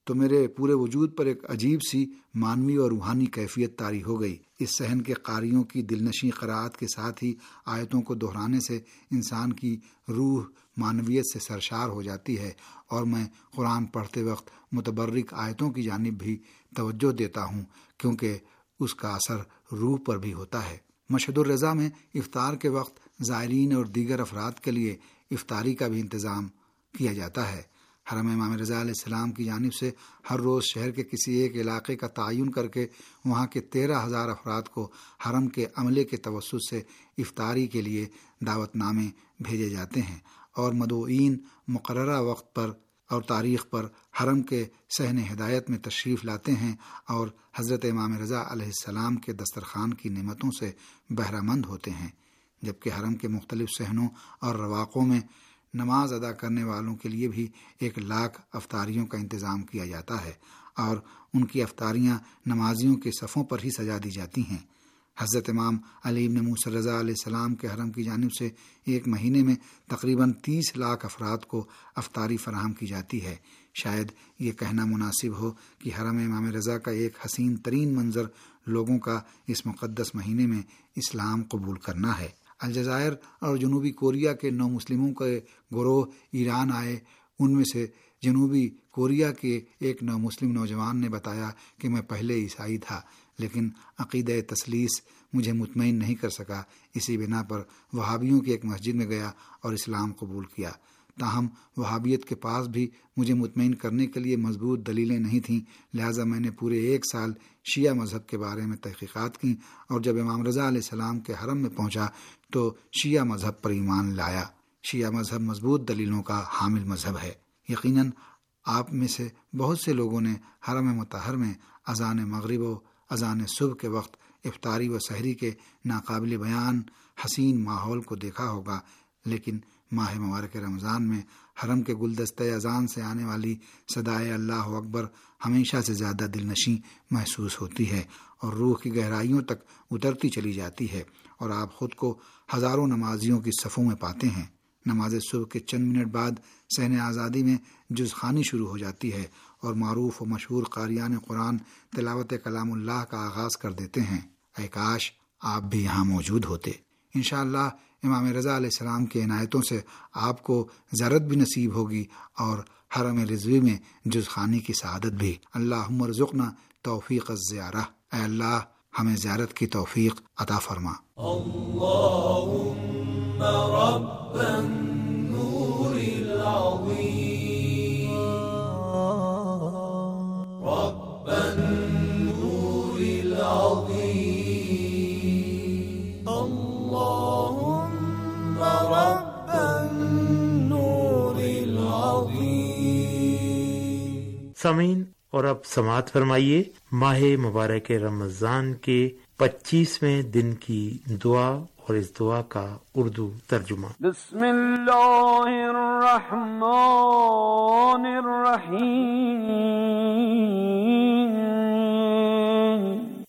تو میرے پورے وجود پر ایک عجیب سی مانوی اور روحانی کیفیت طاری ہو گئی۔ اس صحن کے قاریوں کی دلنشیں قرأت کے ساتھ ہی آیتوں کو دہرانے سے انسان کی روح معنویت سے سرشار ہو جاتی ہے، اور میں قرآن پڑھتے وقت متبرک آیتوں کی جانب بھی توجہ دیتا ہوں، کیونکہ اس کا اثر روح پر بھی ہوتا ہے۔ مشہد الرضا میں افطار کے وقت زائرین اور دیگر افراد کے لیے افطاری کا بھی انتظام کیا جاتا ہے۔ حرم امام رضا علیہ السلام کی جانب سے ہر روز شہر کے کسی ایک علاقے کا تعین کر کے وہاں کے تیرہ ہزار افراد کو حرم کے عملے کے توسط سے افطاری کے لیے دعوت نامے بھیجے جاتے ہیں، اور مدعوین مقررہ وقت پر اور تاریخ پر حرم کے صحن ہدایت میں تشریف لاتے ہیں اور حضرت امام رضا علیہ السلام کے دسترخوان کی نعمتوں سے بہرہ مند ہوتے ہیں، جبکہ حرم کے مختلف صحنوں اور رواقوں میں نماز ادا کرنے والوں کے لیے بھی ایک لاکھ افطاریوں کا انتظام کیا جاتا ہے، اور ان کی افطاریاں نمازیوں کے صفوں پر ہی سجا دی جاتی ہیں۔ حضرت امام علی بن موسیٰ رضا علیہ السلام کے حرم کی جانب سے ایک مہینے میں تقریباً تیس لاکھ افراد کو افطاری فراہم کی جاتی ہے۔ شاید یہ کہنا مناسب ہو کہ حرم امام رضا کا ایک حسین ترین منظر لوگوں کا اس مقدس مہینے میں اسلام قبول کرنا ہے۔ الجزائر اور جنوبی کوریا کے نو مسلموں کے گروہ ایران آئے۔ ان میں سے جنوبی کوریا کے ایک نو مسلم نوجوان نے بتایا کہ میں پہلے عیسائی تھا، لیکن عقیدہ تثلیث مجھے مطمئن نہیں کر سکا، اسی بنا پر وہابیوں کی ایک مسجد میں گیا اور اسلام قبول کیا۔ تاہم وہابیت کے پاس بھی مجھے مطمئن کرنے کے لیے مضبوط دلیلیں نہیں تھیں، لہٰذا میں نے پورے ایک سال شیعہ مذہب کے بارے میں تحقیقات کی، اور جب امام رضا علیہ السلام کے حرم میں پہنچا تو شیعہ مذہب پر ایمان لایا۔ شیعہ مذہب مضبوط دلیلوں کا حامل مذہب ہے۔ یقیناً آپ میں سے بہت سے لوگوں نے حرم مطہر میں اذان مغرب و اذان صبح کے وقت افطاری و سحری کے ناقابل بیان حسین ماحول کو دیکھا ہوگا، لیکن ماہ مبارک رمضان میں حرم کے گلدستہ اذان سے آنے والی صدائے اللہ اکبر ہمیشہ سے زیادہ دلنشیں محسوس ہوتی ہے اور روح کی گہرائیوں تک اترتی چلی جاتی ہے، اور آپ خود کو ہزاروں نمازیوں کی صفوں میں پاتے ہیں۔ نماز صبح کے چند منٹ بعد صحن آزادی میں جز خوانی شروع ہو جاتی ہے، اور معروف و مشہور قاریان قرآن تلاوت کلام اللہ کا آغاز کر دیتے ہیں۔ اے کاش آپ بھی یہاں موجود ہوتے۔ انشاءاللہ امام رضا علیہ السلام کے عنایتوں سے آپ کو زیارت بھی نصیب ہوگی اور حرم رضوی میں جز خوانی کی سعادت بھی۔ اللہم ارزقنا توفیق الزیارہ، اے اللہ ہمیں زیارت کی توفیق عطا فرما۔ اللہم رب النور العظیم، رب النور العظیم، اللہم رب النور العظیم۔ سامعین، اور اب سماعت فرمائیے ماہ مبارک رمضان کے پچیسویں دن کی دعا اور اس دعا کا اردو ترجمہ۔ بسم اللہ الرحمن الرحیم،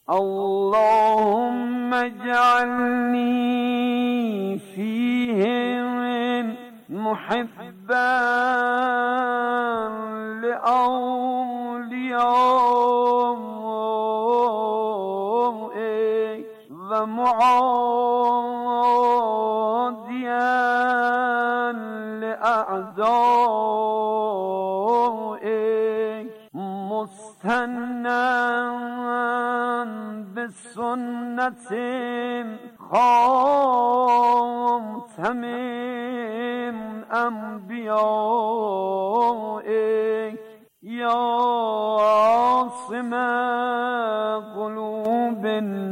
اللہم اجعلنی فیہ محبا لأولیائک ومعادیا لأعدائک، مستنا بسنت خاتم انبیائک، یا عاصم قلوب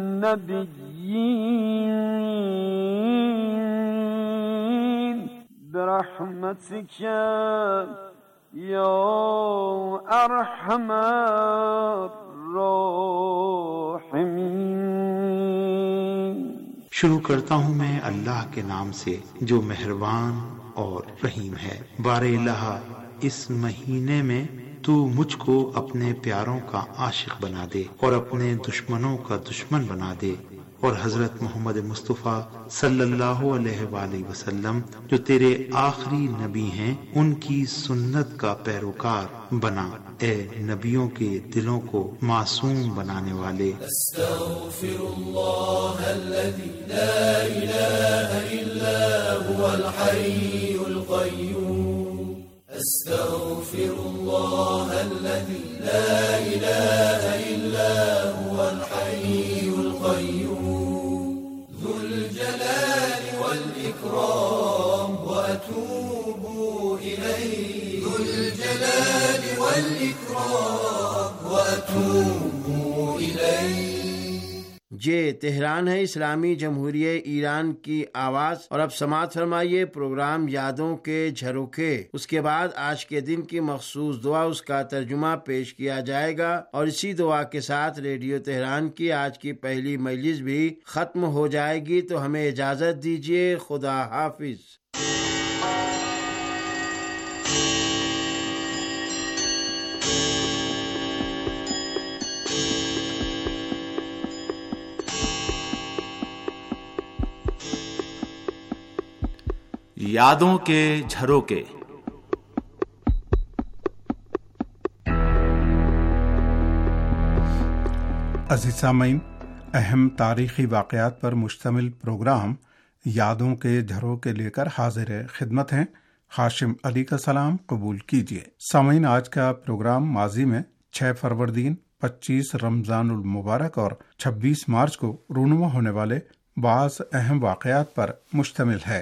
النبیین، برحمتک یا ارحم الراحمین۔ شروع کرتا ہوں میں اللہ کے نام سے جو مہربان اور رحیم ہے۔ بار الہ، اس مہینے میں تو مجھ کو اپنے پیاروں کا عاشق بنا دے اور اپنے دشمنوں کا دشمن بنا دے۔ اور حضرت محمد مصطفیٰ صلی اللہ علیہ وآلہ وسلم جو تیرے آخری نبی ہیں ان کی سنت کا پیروکار بنا۔ اے نبیوں کے دلوں کو معصوم بنانے والے۔ استغفر اللہ الذی لا الہ الا هو الحی القیوم، استغفر اللہ الذی لا الہ الا هو الحی القیوم ذو الجلال والاکرام واتوب الیہ، ذو الجلال والاکرام واتوب الیہ۔ یہ تہران ہے، اسلامی جمہوریہ ایران کی آواز، اور اب سماعت فرمائیے پروگرام یادوں کے جھروکے۔ اس کے بعد آج کے دن کی مخصوص دعا، اس کا ترجمہ پیش کیا جائے گا، اور اسی دعا کے ساتھ ریڈیو تہران کی آج کی پہلی مجلس بھی ختم ہو جائے گی۔ تو ہمیں اجازت دیجیے، خدا حافظ۔ یادوں کے جھروکے۔ عزیز سامعین، اہم تاریخی واقعات پر مشتمل پروگرام یادوں کے جھروکے لے کر حاضر خدمت ہیں۔ ہاشم علی کا سلام قبول کیجیے۔ سامعین، آج کا پروگرام ماضی میں چھ فروردین، پچیس رمضان المبارک اور چھبیس مارچ کو رونما ہونے والے بعض اہم واقعات پر مشتمل ہے۔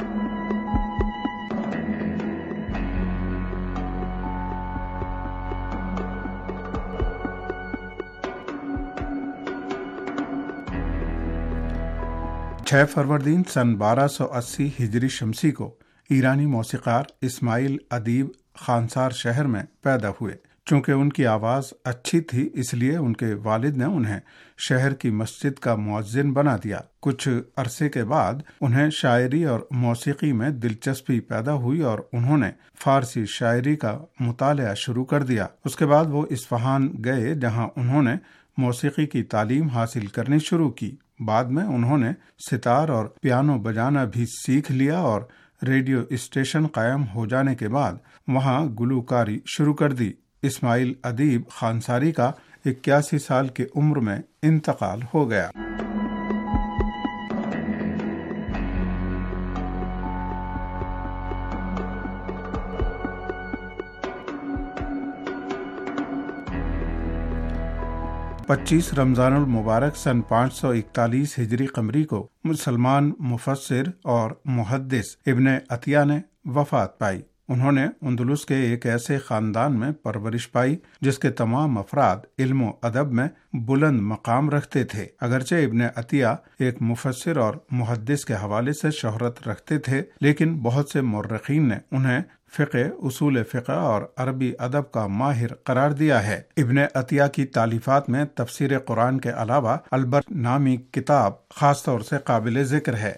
چھ فروردین سن بارہ سو اسی ہجری شمسی کو ایرانی موسیقار اسماعیل ادیب خانسار شہر میں پیدا ہوئے۔ چونکہ ان کی آواز اچھی تھی، اس لیے ان کے والد نے انہیں شہر کی مسجد کا مؤذن بنا دیا۔ کچھ عرصے کے بعد انہیں شاعری اور موسیقی میں دلچسپی پیدا ہوئی اور انہوں نے فارسی شاعری کا مطالعہ شروع کر دیا۔ اس کے بعد وہ اصفہان گئے، جہاں انہوں نے موسیقی کی تعلیم حاصل کرنی شروع کی۔ بعد میں انہوں نے ستار اور پیانو بجانا بھی سیکھ لیا اور ریڈیو اسٹیشن قائم ہو جانے کے بعد وہاں گلوکاری شروع کر دی۔ اسماعیل ادیب خانساری کا اکیاسی سال کی عمر میں انتقال ہو گیا۔ پچیس رمضان المبارک سن پانچ سو اکتالیس ہجری قمری کو مسلمان مفسر اور محدث ابن عطیہ نے وفات پائی۔ انہوں نے اندلس کے ایک ایسے خاندان میں پرورش پائی جس کے تمام افراد علم و ادب میں بلند مقام رکھتے تھے۔ اگرچہ ابن عطیہ ایک مفسر اور محدث کے حوالے سے شہرت رکھتے تھے، لیکن بہت سے مورخین نے انہیں فقہ، اصول فقہ اور عربی ادب کا ماہر قرار دیا ہے۔ ابن عطیہ کی تالیفات میں تفسیر قرآن کے علاوہ البرق نامی کتاب خاص طور سے قابل ذکر ہے۔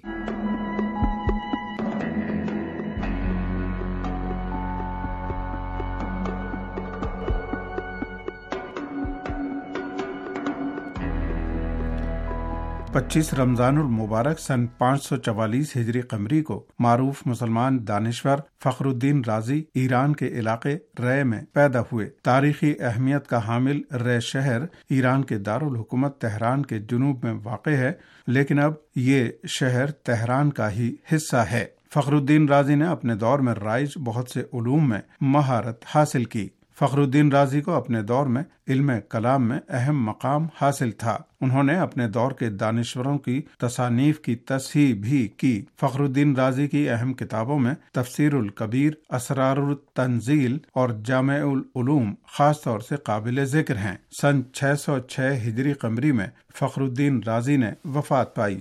پچیس رمضان المبارک سن پانچ سو چوالیس ہجری قمری کو معروف مسلمان دانشور فخر الدین رازی ایران کے علاقے رے میں پیدا ہوئے۔ تاریخی اہمیت کا حامل رے شہر ایران کے دارالحکومت تہران کے جنوب میں واقع ہے، لیکن اب یہ شہر تہران کا ہی حصہ ہے۔ فخر الدین رازی نے اپنے دور میں رائج بہت سے علوم میں مہارت حاصل کی۔ فخر الدین رازی کو اپنے دور میں علم کلام میں اہم مقام حاصل تھا۔ انہوں نے اپنے دور کے دانشوروں کی تصانیف کی تصحیح بھی کی۔ فخر الدین رازی کی اہم کتابوں میں تفسیر الکبیر، اسرار التنزیل اور جامع العلوم خاص طور سے قابل ذکر ہیں۔ سن چھ سو چھ ہجری قمری میں فخر الدین رازی نے وفات پائی۔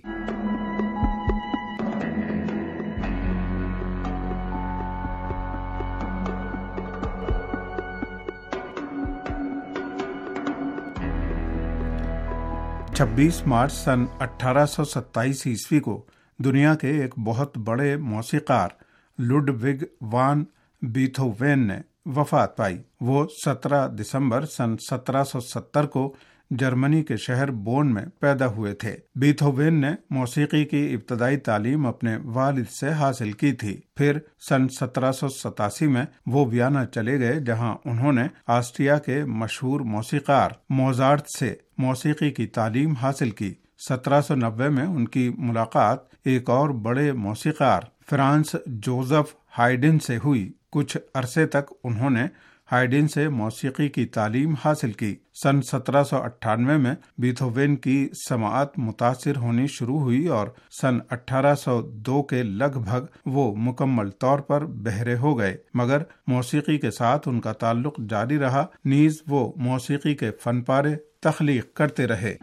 چھبیس مارچ سن اٹھارہ سو ستائیس عیسوی کو دنیا کے ایک بہت بڑے موسیقار لڈوگ وان بیتھووین نے وفات پائی۔ وہ سترہ دسمبر سن سترہ سو ستر کو جرمنی کے شہر بون میں پیدا ہوئے تھے۔ بیتھوون نے موسیقی کی ابتدائی تعلیم اپنے والد سے حاصل کی تھی۔ پھر سن سترہ سو ستاسی میں وہ ویانا چلے گئے، جہاں انہوں نے آسٹریا کے مشہور موسیقار موزارٹ سے موسیقی کی تعلیم حاصل کی۔ سترہ سو نوے میں ان کی ملاقات ایک اور بڑے موسیقار فرانس جوزف ہائیڈن سے ہوئی۔ کچھ عرصے تک انہوں نے ہائیڈن سے موسیقی کی تعلیم حاصل کی۔ سن سترہ سو اٹھانوے میں بیتھوون کی سماعت متاثر ہونی شروع ہوئی اور سن اٹھارہ سو دو کے لگ بھگ وہ مکمل طور پر بہرے ہو گئے، مگر موسیقی کے ساتھ ان کا تعلق جاری رہا، نیز وہ موسیقی کے فن پارے تخلیق کرتے رہے۔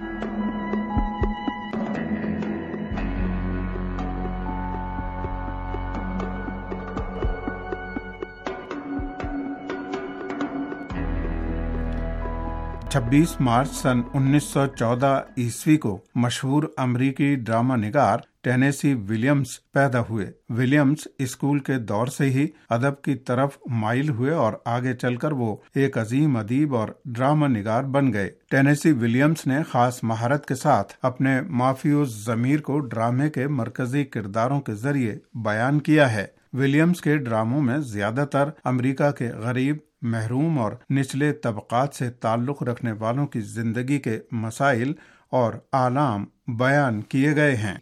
چھبیس مارچ سن انیس سو چودہ عیسوی کو مشہور امریکی ڈرامہ نگار ٹینیسی ولیمز پیدا ہوئے۔ ولیمز اسکول کے دور سے ہی ادب کی طرف مائل ہوئے اور آگے چل کر وہ ایک عظیم ادیب اور ڈرامہ نگار بن گئے۔ ٹینیسی ولیمز نے خاص مہارت کے ساتھ اپنے مافیوز ضمیر کو ڈرامے کے مرکزی کرداروں کے ذریعے بیان کیا ہے۔ ولیمز کے ڈراموں میں زیادہ تر امریکہ کے غریب، محروم اور نچلے طبقات سے تعلق رکھنے والوں کی زندگی کے مسائل اور آلام بیان کیے گئے ہیں۔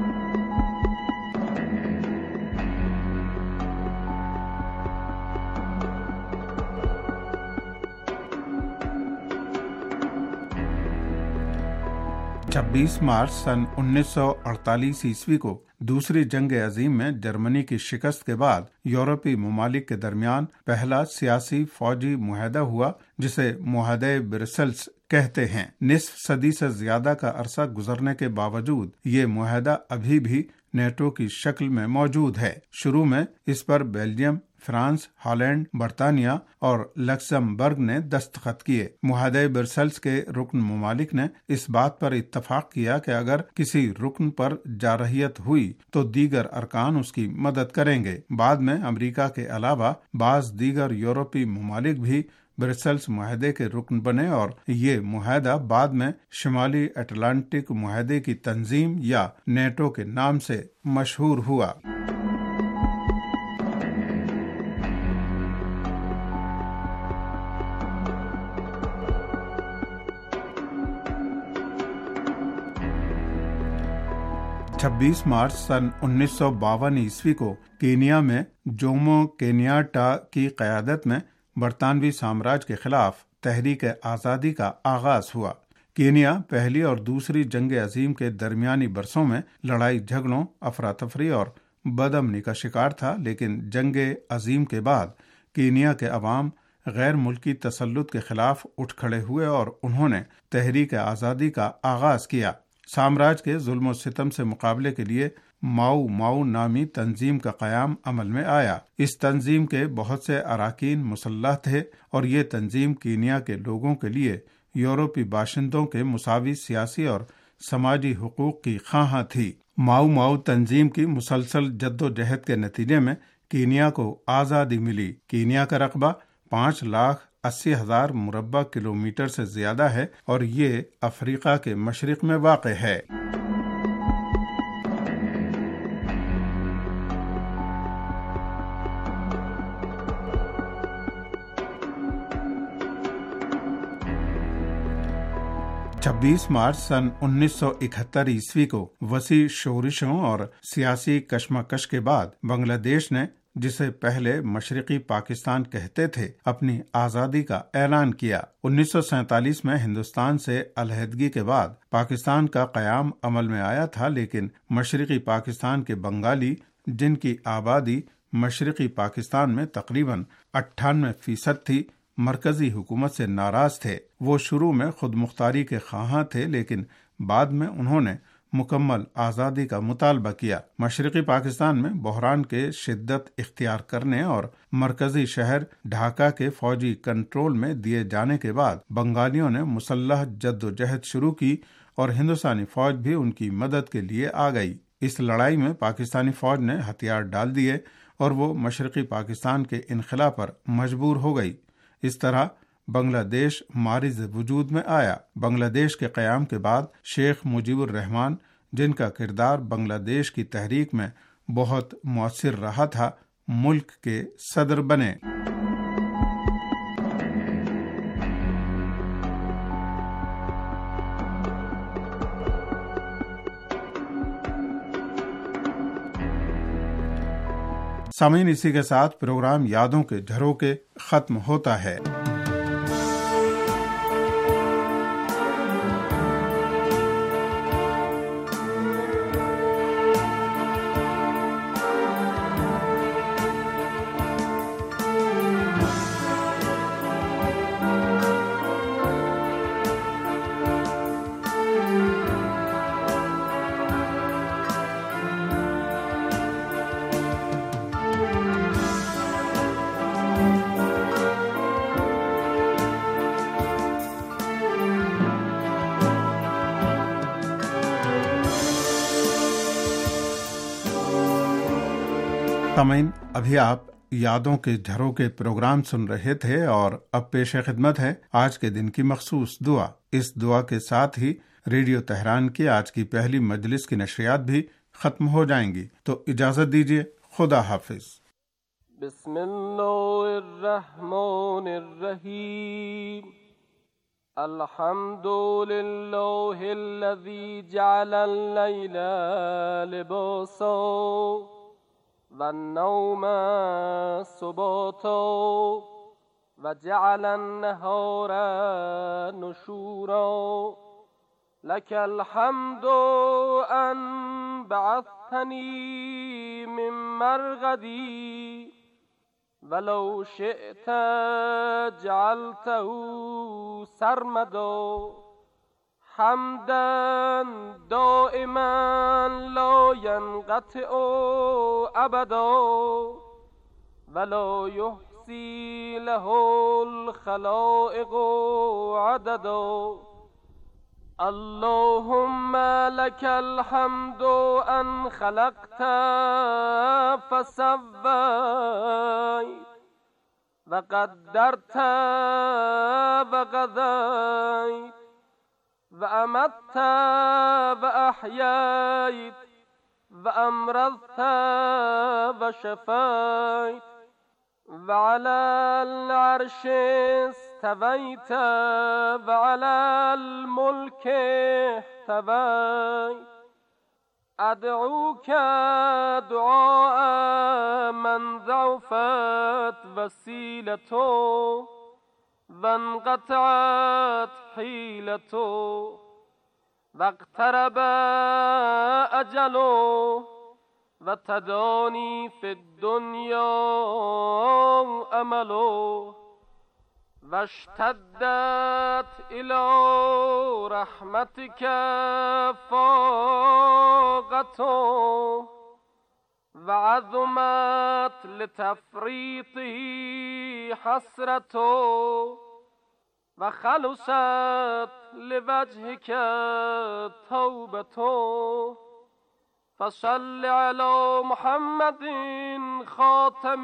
چھبیس مارچ سن انیس سو اڑتالیس عیسوی کو دوسری جنگ عظیم میں جرمنی کی شکست کے بعد یورپی ممالک کے درمیان پہلا سیاسی فوجی معاہدہ ہوا، جسے معاہدہ برسلز کہتے ہیں۔ نصف صدی سے زیادہ کا عرصہ گزرنے کے باوجود یہ معاہدہ ابھی بھی نیٹو کی شکل میں موجود ہے۔ شروع میں اس پر بیلجیم، فرانس، ہالینڈ، برطانیہ اور لکسمبرگ نے دستخط کیے۔ معاہدہ برسلز کے رکن ممالک نے اس بات پر اتفاق کیا کہ اگر کسی رکن پر جارحیت ہوئی تو دیگر ارکان اس کی مدد کریں گے۔ بعد میں امریکہ کے علاوہ بعض دیگر یورپی ممالک بھی برسلز معاہدے کے رکن بنے اور یہ معاہدہ بعد میں شمالی اٹلانٹک معاہدے کی تنظیم یا نیٹو کے نام سے مشہور ہوا۔ چھبیس مارچ سن انیس سو باون عیسوی کو کینیا میں جومو کینیاٹا کی قیادت میں برطانوی سامراج کے خلاف تحریک آزادی کا آغاز ہوا۔ کینیا پہلی اور دوسری جنگ عظیم کے درمیانی برسوں میں لڑائی جھگڑوں، افراتفری اور بدامنی کا شکار تھا، لیکن جنگ عظیم کے بعد کینیا کے عوام غیر ملکی تسلط کے خلاف اٹھ کھڑے ہوئے اور انہوں نے تحریک آزادی کا آغاز کیا۔ سامراج کے ظلم و ستم سے مقابلے کے لیے ماؤ ماؤ نامی تنظیم کا قیام عمل میں آیا۔ اس تنظیم کے بہت سے اراکین مسلح تھے اور یہ تنظیم کینیا کے لوگوں کے لیے یورپی باشندوں کے مساوی سیاسی اور سماجی حقوق کی خواہاں تھی۔ ماؤ ماؤ تنظیم کی مسلسل جد و جہد کے نتیجے میں کینیا کو آزادی ملی۔ کینیا کا رقبہ پانچ لاکھ اسی ہزار مربع کلومیٹر سے زیادہ ہے اور یہ افریقہ کے مشرق میں واقع ہے۔ چھبیس مارچ سن انیس سو اکہتر عیسوی کو وسیع شورشوں اور سیاسی کشمکش کے بعد بنگلہ دیش نے، جسے پہلے مشرقی پاکستان کہتے تھے، اپنی آزادی کا اعلان کیا۔ انیس سو سینتالیس میں ہندوستان سے علیحدگی کے بعد پاکستان کا قیام عمل میں آیا تھا، لیکن مشرقی پاکستان کے بنگالی، جن کی آبادی مشرقی پاکستان میں تقریباً اٹھانوے فیصد تھی، مرکزی حکومت سے ناراض تھے۔ وہ شروع میں خود مختاری کے خواہاں تھے، لیکن بعد میں انہوں نے مکمل آزادی کا مطالبہ کیا۔ مشرقی پاکستان میں بحران کے شدت اختیار کرنے اور مرکزی شہر ڈھاکہ کے فوجی کنٹرول میں دیے جانے کے بعد بنگالیوں نے مسلح جد و جہد شروع کی اور ہندوستانی فوج بھی ان کی مدد کے لیے آ گئی۔ اس لڑائی میں پاکستانی فوج نے ہتھیار ڈال دیے اور وہ مشرقی پاکستان کے انخلا پر مجبور ہو گئی۔ اس طرح बांग्लादेश मारिज वजूद में आया। बांग्लादेश के क़याम के बाद शेख मुजीबुर रहमान, जिनका किरदार बांग्लादेश की तहरीक में बहुत मुअस्सिर रहा था, मुल्क के सदर बने। सामीन, इसी के साथ प्रोग्राम यादों के झरोखे खत्म होता है। सामीन, अभी आप यादों के झरोखे प्रोग्राम सुन रहे थे और अब पेश खिदमत है आज के दिन की मखसूस दुआ। इस दुआ के साथ ही रेडियो तेहरान की आज की पहली मजलिस की नशरियात भी खत्म हो जाएंगी, तो इजाजत दीजिए। खुदा हाफिज। बिस्मिल्लाहिर्रहमानिर्रहीम। अल्हम्दुलिल्लाहिल्लज़ी जअलल लैला लिबासा والنوم سباتا وجعل النهار نشورا لك الحمد أن بعثتني من مرغدي ولو شئت جعلته سرمدا حمدا دائما لا ينقطع أبدا ولا يحصي له الخلائق عددا اللهم لك الحمد أن خلقت فسويت وقدرت وقضيت وأمت وأحييت وأمرضت وشفيت وعلى العرش استويت وعلى الملك احتويت أدعوك دعاء من ضعفت وسيلته وانقطعت حيلته واقترب أجله وتداني في الدنيا أمله واشتدت إلى رحمتك فاقته وعظمت لتفريطه حسرته وخلصت لوجهك توبته فصل على محمد خاتم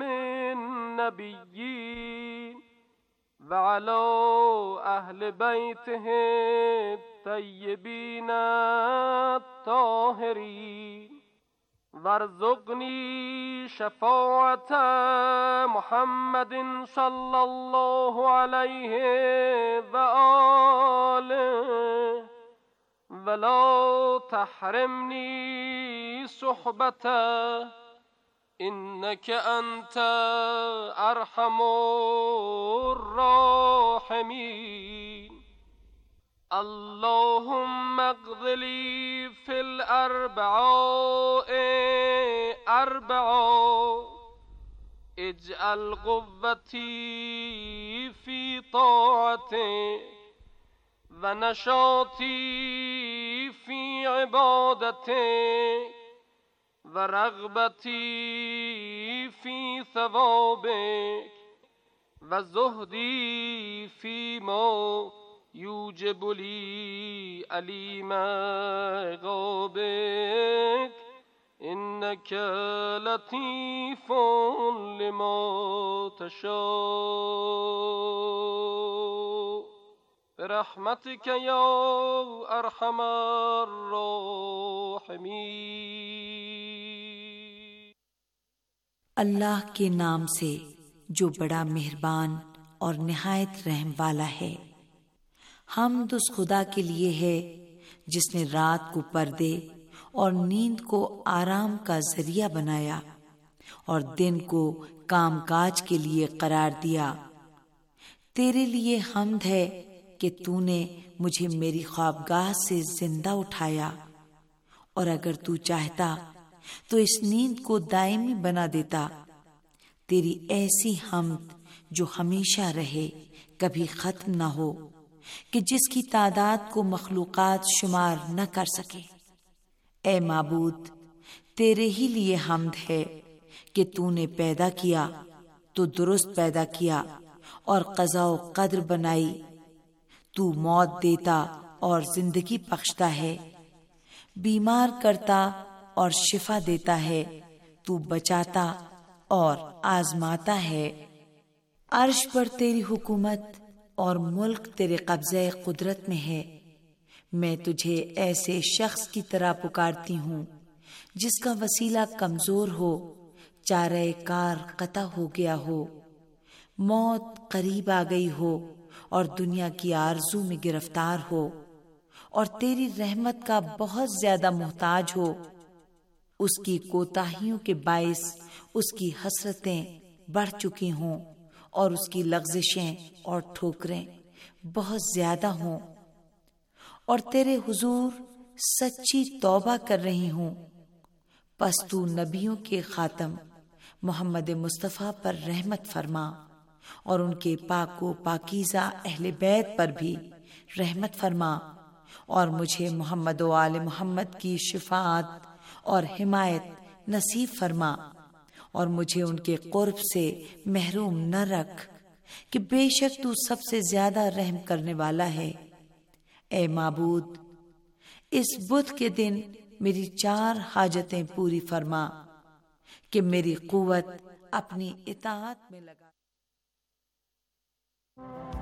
النبيين وعلى أهل بيته الطيبين الطاهرين وارزقني شفاعة محمد صلى الله عليه وآله ولا تحرمني صحبته إنك أنت أرحم الراحمين اللهم اقض لي في الأربعاء أربعا اجعل قوتي في طاعتك ونشاطي في عبادتك ورغبتي في ثوابك وزهدي فيما يوجب لي أليم عقابك إنك لطيف لما تشاء. برحمتك يا ارحم الراحمين۔ اللہ کے نام سے جو بڑا مہربان اور نہایت رحم والا ہے۔ حمد اس خدا کے لیے ہے جس نے رات کو پردے اور نیند کو آرام کا ذریعہ بنایا اور دن کو کام کاج کے لیے قرار دیا۔ تیرے لیے حمد ہے کہ تو نے مجھے میری خوابگاہ سے زندہ اٹھایا، اور اگر تو چاہتا تو اس نیند کو دائمی بنا دیتا۔ تیری ایسی حمد جو ہمیشہ رہے، کبھی ختم نہ ہو، کہ جس کی تعداد کو مخلوقات شمار نہ کر سکے۔ اے معبود، تیرے ہی لیے حمد ہے کہ تو نے پیدا کیا تو درست پیدا کیا اور قضا و قدر بنائی۔ تو موت دیتا اور زندگی بخشتا ہے، بیمار کرتا اور شفا دیتا ہے، تو بچاتا اور آزماتا ہے۔ عرش پر تیری حکومت اور ملک تیرے قبضہ قدرت میں ہے۔ میں تجھے ایسے شخص کی طرح پکارتی ہوں جس کا وسیلہ کمزور ہو، چارہ کار قطع ہو گیا ہو، موت قریب آ گئی ہو اور دنیا کی آرزو میں گرفتار ہو، اور تیری رحمت کا بہت زیادہ محتاج ہو۔ اس کی کوتاہیوں کے باعث اس کی حسرتیں بڑھ چکی ہوں اور اس کی لغزشیں اور ٹھوکریں بہت زیادہ ہوں، اور تیرے حضور سچی توبہ کر رہی ہوں۔ پس تو نبیوں کے خاتم محمد مصطفیٰ پر رحمت فرما، اور ان کے پاک و پاکیزہ اہل بیت پر بھی رحمت فرما، اور مجھے محمد و آل محمد کی شفاعت اور حمایت نصیب فرما، اور مجھے ان کے قرب سے محروم نہ رکھ، کہ بے شک تو سب سے زیادہ رحم کرنے والا ہے۔ اے معبود، اس بدھ کے دن میری چار حاجتیں پوری فرما، کہ میری قوت اپنی اطاعت میں لگا۔